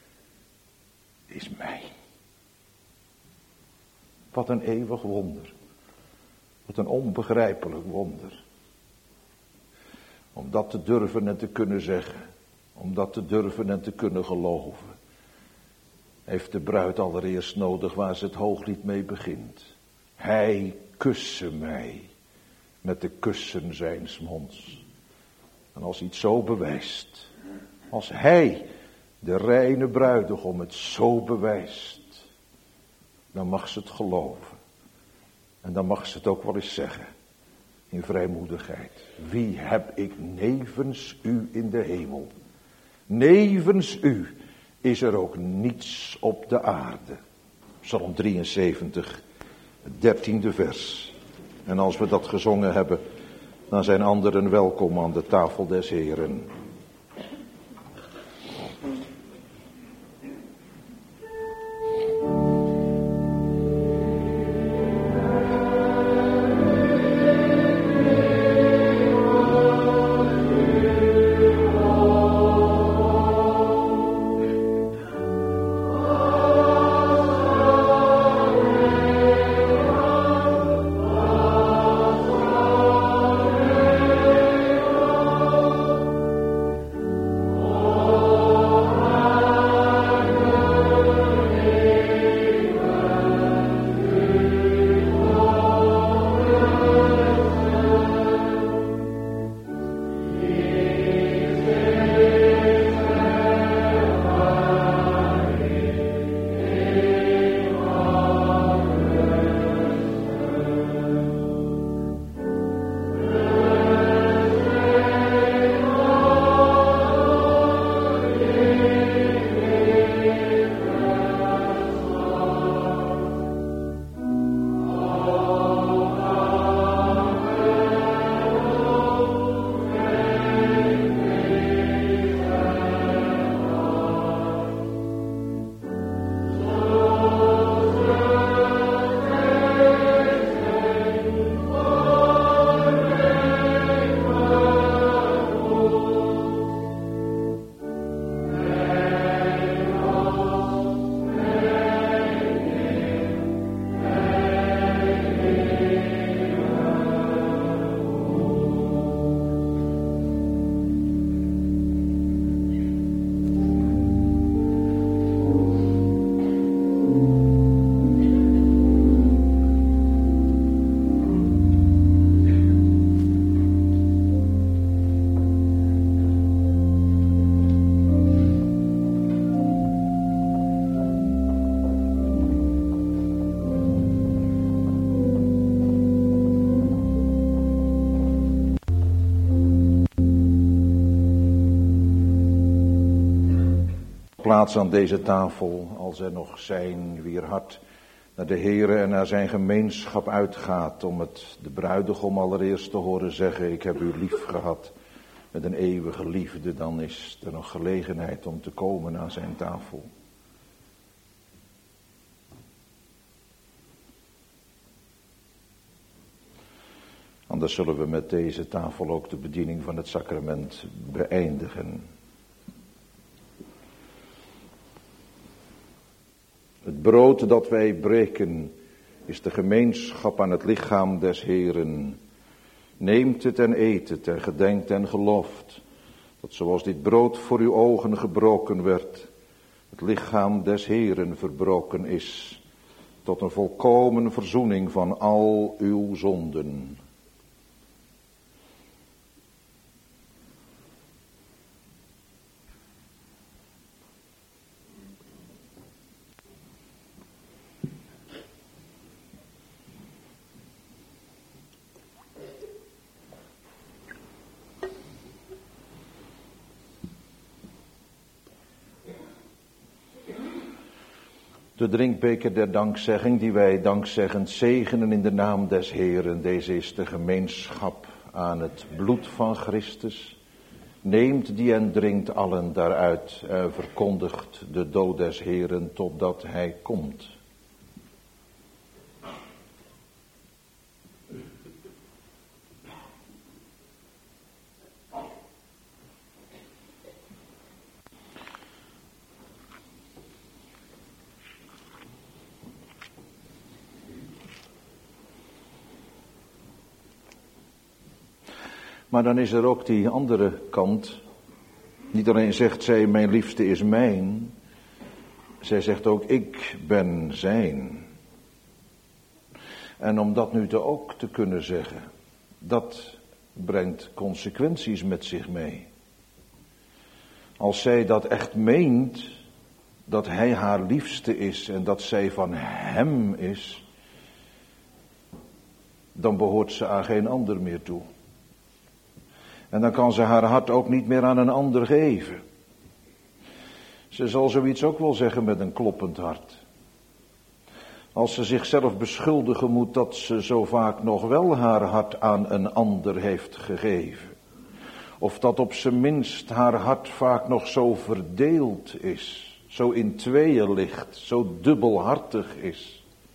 is mij. Wat een eeuwig wonder. Wat een onbegrijpelijk wonder. Om dat te durven en te kunnen zeggen, om dat te durven en te kunnen geloven, heeft de bruid allereerst nodig waar ze het hooglied mee begint. Hij kusse mij met de kussen zijns monds. En als hij het zo bewijst, als hij, de reine bruidegom, het zo bewijst, dan mag ze het geloven. En dan mag ze het ook wel eens zeggen, in vrijmoedigheid: wie heb ik nevens u in de hemel? Nevens u is er ook niets op de aarde. Psalm drieënzeventig, het dertiende vers. En als we dat gezongen hebben, dan zijn anderen welkom aan de tafel des Heeren. plaats aan deze tafel, als er nog zijn wier hart naar de Heere en naar zijn gemeenschap uitgaat, om het de bruidegom allereerst te horen zeggen, ik heb u lief gehad met een eeuwige liefde, dan is er nog gelegenheid om te komen aan zijn tafel. Anders zullen we met deze tafel ook de bediening van het sacrament beëindigen. Het brood dat wij breken is de gemeenschap aan het lichaam des Heeren. Neemt het en eet het en gedenkt en gelooft dat zoals dit brood voor uw ogen gebroken werd, het lichaam des Heeren verbroken is tot een volkomen verzoening van al uw zonden. De drinkbeker der dankzegging die wij dankzeggend zegenen in de naam des Heeren. Deze is de gemeenschap aan het bloed van Christus. Neemt die en drinkt allen daaruit en verkondigt de dood des Heeren totdat hij komt. Maar dan is er ook die andere kant. Niet alleen zegt zij, mijn liefste is mijn. Zij zegt ook, ik ben zijn. En om dat nu te ook te kunnen zeggen, dat brengt consequenties met zich mee. Als zij dat echt meent, dat hij haar liefste is en dat zij van hem is, dan behoort ze aan geen ander meer toe. En dan kan ze haar hart ook niet meer aan een ander geven. Ze zal zoiets ook wel zeggen met een kloppend hart. Als ze zichzelf beschuldigen moet dat ze zo vaak nog wel haar hart aan een ander heeft gegeven. Of dat op zijn minst haar hart vaak nog zo verdeeld is. Zo in tweeën ligt, zo dubbelhartig is.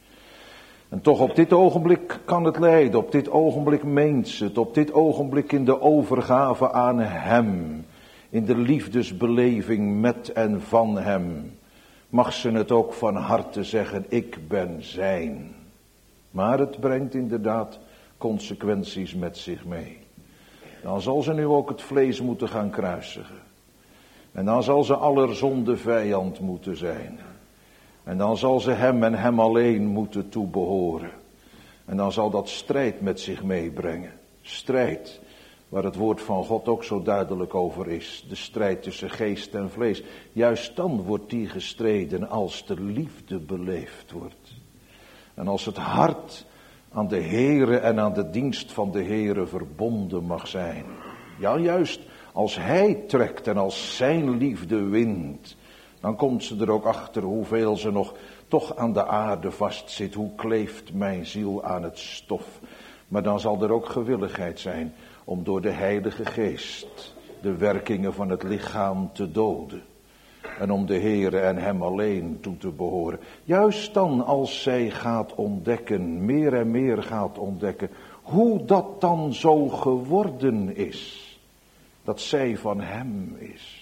En toch op dit ogenblik kan het lijden, op dit ogenblik meent ze het, op dit ogenblik in de overgave aan hem, in de liefdesbeleving met en van hem, mag ze het ook van harte zeggen, ik ben zijn. Maar het brengt inderdaad consequenties met zich mee. Dan zal ze nu ook het vlees moeten gaan kruisigen. En dan zal ze aller zonde vijand moeten zijn. En dan zal ze hem en hem alleen moeten toebehoren. En dan zal dat strijd met zich meebrengen. Strijd, waar het woord van God ook zo duidelijk over is. De strijd tussen geest en vlees. Juist dan wordt die gestreden als de liefde beleefd wordt. En als het hart aan de Heere en aan de dienst van de Heere verbonden mag zijn. Ja, juist als hij trekt en als zijn liefde wint. Dan komt ze er ook achter hoeveel ze nog toch aan de aarde vastzit. Hoe kleeft mijn ziel aan het stof. Maar dan zal er ook gewilligheid zijn om door de Heilige Geest de werkingen van het lichaam te doden. En om de Heere en hem alleen toe te behoren. Juist dan als zij gaat ontdekken, meer en meer gaat ontdekken, hoe dat dan zo geworden is. Dat zij van hem is.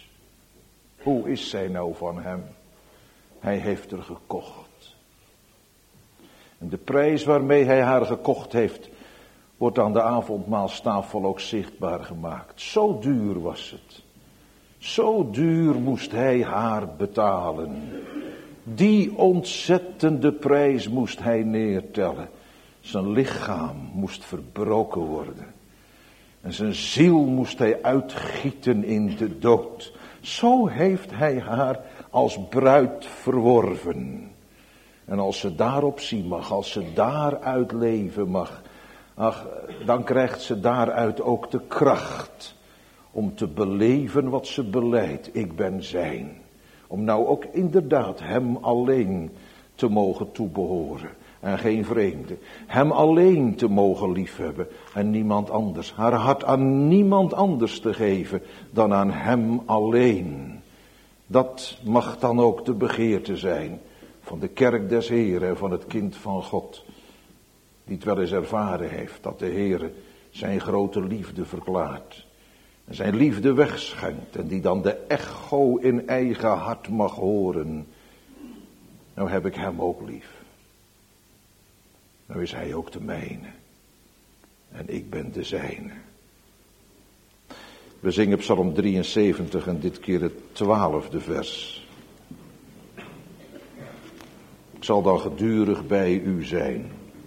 Hoe is zij nou van hem? Hij heeft er gekocht. En de prijs waarmee hij haar gekocht heeft, wordt aan de avondmaalstafel ook zichtbaar gemaakt. Zo duur was het. Zo duur moest hij haar betalen. Die ontzettende prijs moest hij neertellen. Zijn lichaam moest verbroken worden. En zijn ziel moest hij uitgieten in de dood. Zo heeft hij haar als bruid verworven. En als ze daarop zien mag, als ze daaruit leven mag, ach, dan krijgt ze daaruit ook de kracht om te beleven wat ze belijdt. Ik ben zijn. Om nou ook inderdaad hem alleen te mogen toebehoren. En geen vreemde. Hem alleen te mogen liefhebben en niemand anders. Haar hart aan niemand anders te geven dan aan hem alleen. Dat mag dan ook de begeerte zijn van de kerk des Heren en van het kind van God. Die het wel eens ervaren heeft dat de Heere zijn grote liefde verklaart. En zijn liefde wegschenkt en die dan de echo in eigen hart mag horen. Nou heb ik hem ook lief. Nou is hij ook de mijne. En ik ben de zijne. We zingen Psalm drieënzeventig en dit keer het twaalfde vers. Ik zal dan gedurig bij u zijn.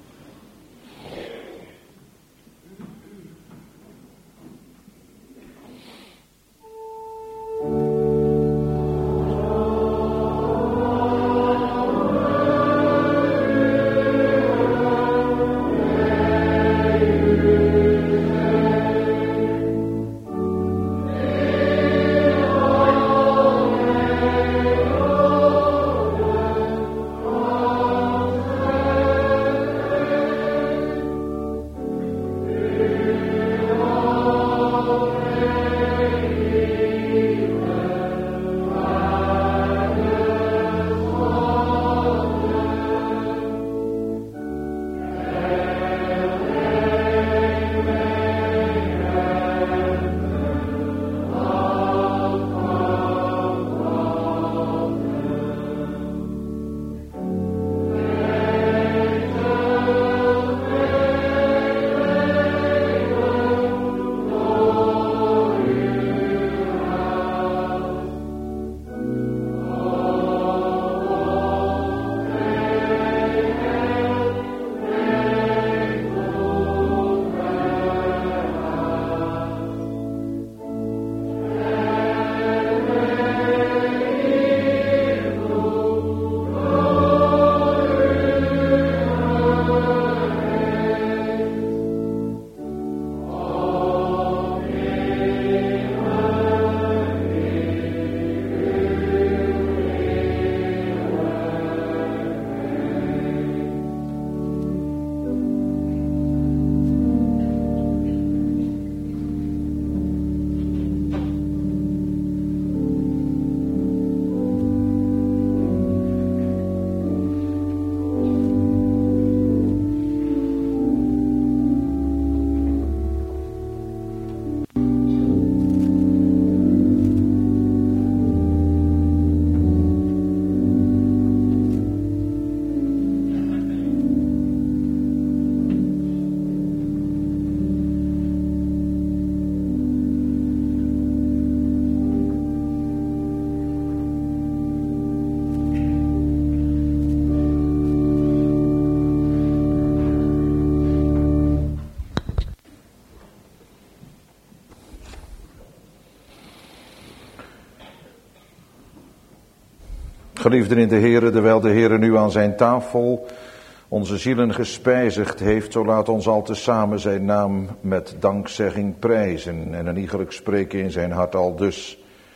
Geliefden in de Heere, terwijl de Heere nu aan zijn tafel onze zielen gespijzigd heeft, zo laat ons al tezamen zijn naam met dankzegging prijzen en een iegelijk spreken in zijn hart al dus.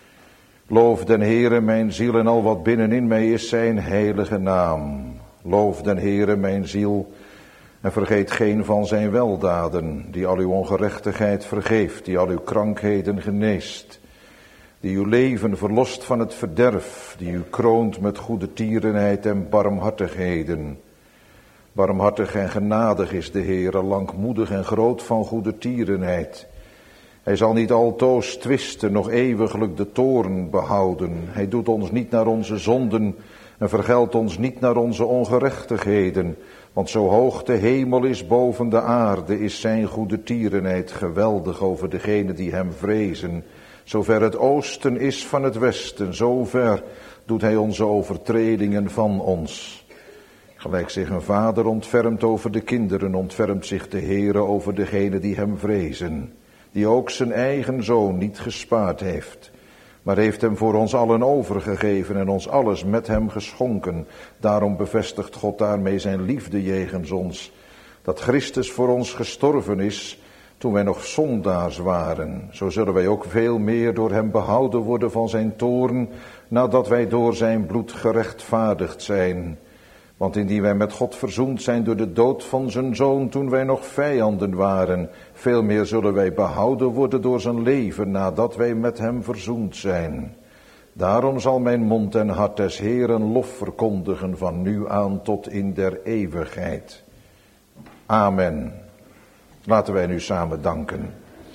Loof den Heere mijn ziel en al wat binnenin mij is zijn heilige naam. Loof den Heere mijn ziel en vergeet geen van zijn weldaden, die al uw ongerechtigheid vergeeft, die al uw krankheden geneest. Die uw leven verlost van het verderf, die u kroont met goede tierenheid en barmhartigheden. Barmhartig en genadig is de Heere, langmoedig en groot van goede tierenheid. Hij zal niet altoos twisten, nog eeuwiglijk de toorn behouden. Hij doet ons niet naar onze zonden en vergeldt ons niet naar onze ongerechtigheden. Want zo hoog de hemel is boven de aarde, is zijn goede tierenheid geweldig over degenen die hem vrezen. Zover het oosten is van het westen, zover doet hij onze overtredingen van ons. Gelijk zich een vader ontfermt over de kinderen, ontfermt zich de Heere over degenen die hem vrezen. Die ook zijn eigen zoon niet gespaard heeft, maar heeft hem voor ons allen overgegeven en ons alles met hem geschonken. Daarom bevestigt God daarmee zijn liefde jegens ons. Dat Christus voor ons gestorven is, toen wij nog zondaars waren. Zo zullen wij ook veel meer door hem behouden worden van zijn toorn, nadat wij door zijn bloed gerechtvaardigd zijn. Want indien wij met God verzoend zijn door de dood van zijn zoon, toen wij nog vijanden waren, veel meer zullen wij behouden worden door zijn leven, nadat wij met hem verzoend zijn. Daarom zal mijn mond en hart des Heeren lof verkondigen van nu aan tot in der eeuwigheid. Amen. Laten wij nu samen danken.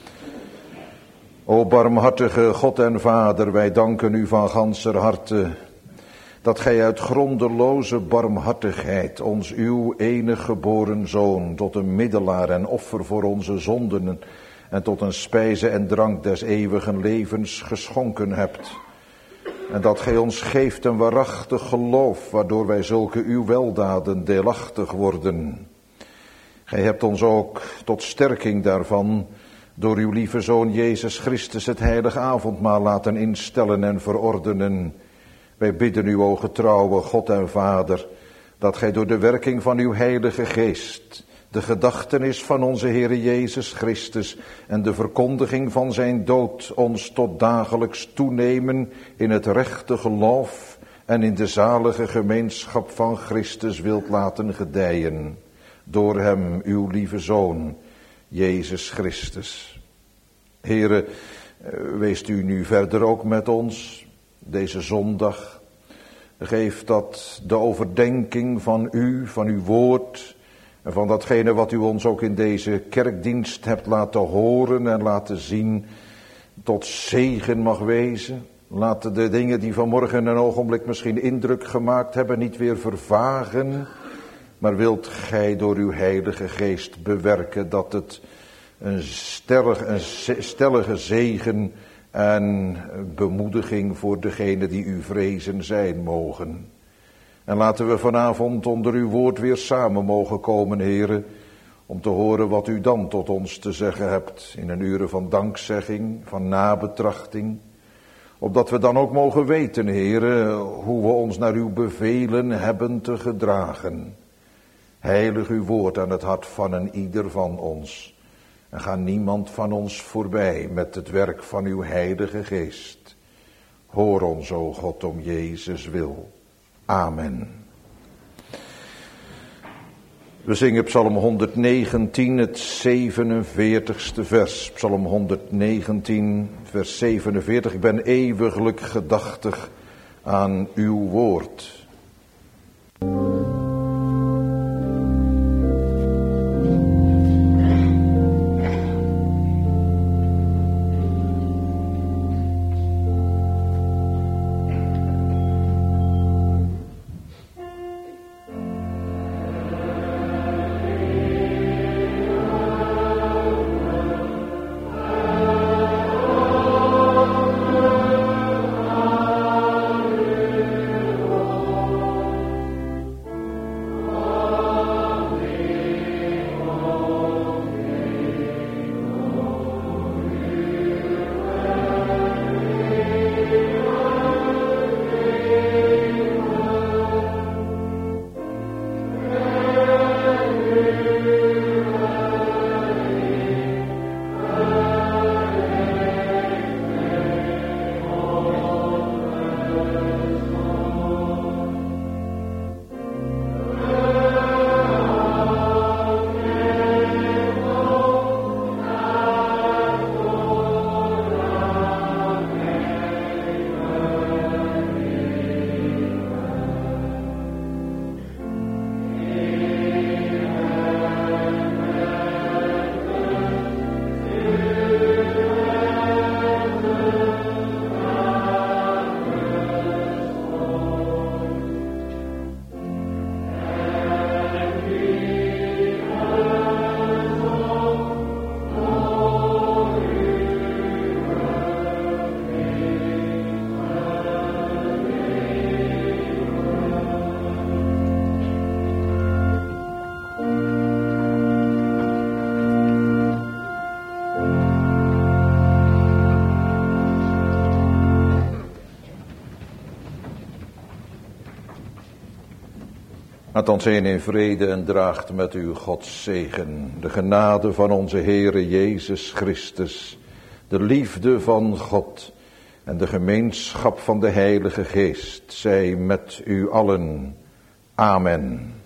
O barmhartige God en Vader, wij danken u van ganser harte dat gij uit grondeloze barmhartigheid ons uw enig geboren zoon tot een middelaar en offer voor onze zonden en tot een spijze en drank des eeuwigen levens geschonken hebt. En dat gij ons geeft een waarachtig geloof, waardoor wij zulke uw weldaden deelachtig worden. Gij hebt ons ook tot sterking daarvan door uw lieve Zoon Jezus Christus het heilig avondmaal laten instellen en verordenen. Wij bidden u, o getrouwe God en Vader, dat gij door de werking van uw heilige geest de gedachtenis van onze Heere Jezus Christus en de verkondiging van zijn dood ons tot dagelijks toenemen in het rechte geloof en in de zalige gemeenschap van Christus wilt laten gedijen. Door hem, uw lieve Zoon, Jezus Christus. Heere, weest u nu verder ook met ons, deze zondag. Geef dat de overdenking van u, van uw woord, en van datgene wat u ons ook in deze kerkdienst hebt laten horen en laten zien, tot zegen mag wezen. Laat de dingen die vanmorgen een ogenblik misschien indruk gemaakt hebben niet weer vervagen, maar wilt gij door uw heilige geest bewerken dat het een, stellig, een stellige zegen en bemoediging voor degenen die u vrezen zijn mogen. En laten we vanavond onder uw woord weer samen mogen komen, Heere, om te horen wat u dan tot ons te zeggen hebt in een uren van dankzegging, van nabetrachting. Opdat we dan ook mogen weten, Heere, hoe we ons naar uw bevelen hebben te gedragen. Heilig uw woord aan het hart van een ieder van ons. En ga niemand van ons voorbij met het werk van uw heilige geest. Hoor ons, o God, om Jezus wil. Amen. We zingen Psalm honderdnegentien, het zevenenveertigste vers. Psalm honderdnegentien, vers zevenenveertig. Ik ben eeuwiglijk gedachtig aan uw woord. Gaat dan zijn in vrede en draagt met u Gods zegen. De genade van onze Heere Jezus Christus, de liefde van God en de gemeenschap van de Heilige Geest zij met u allen. Amen.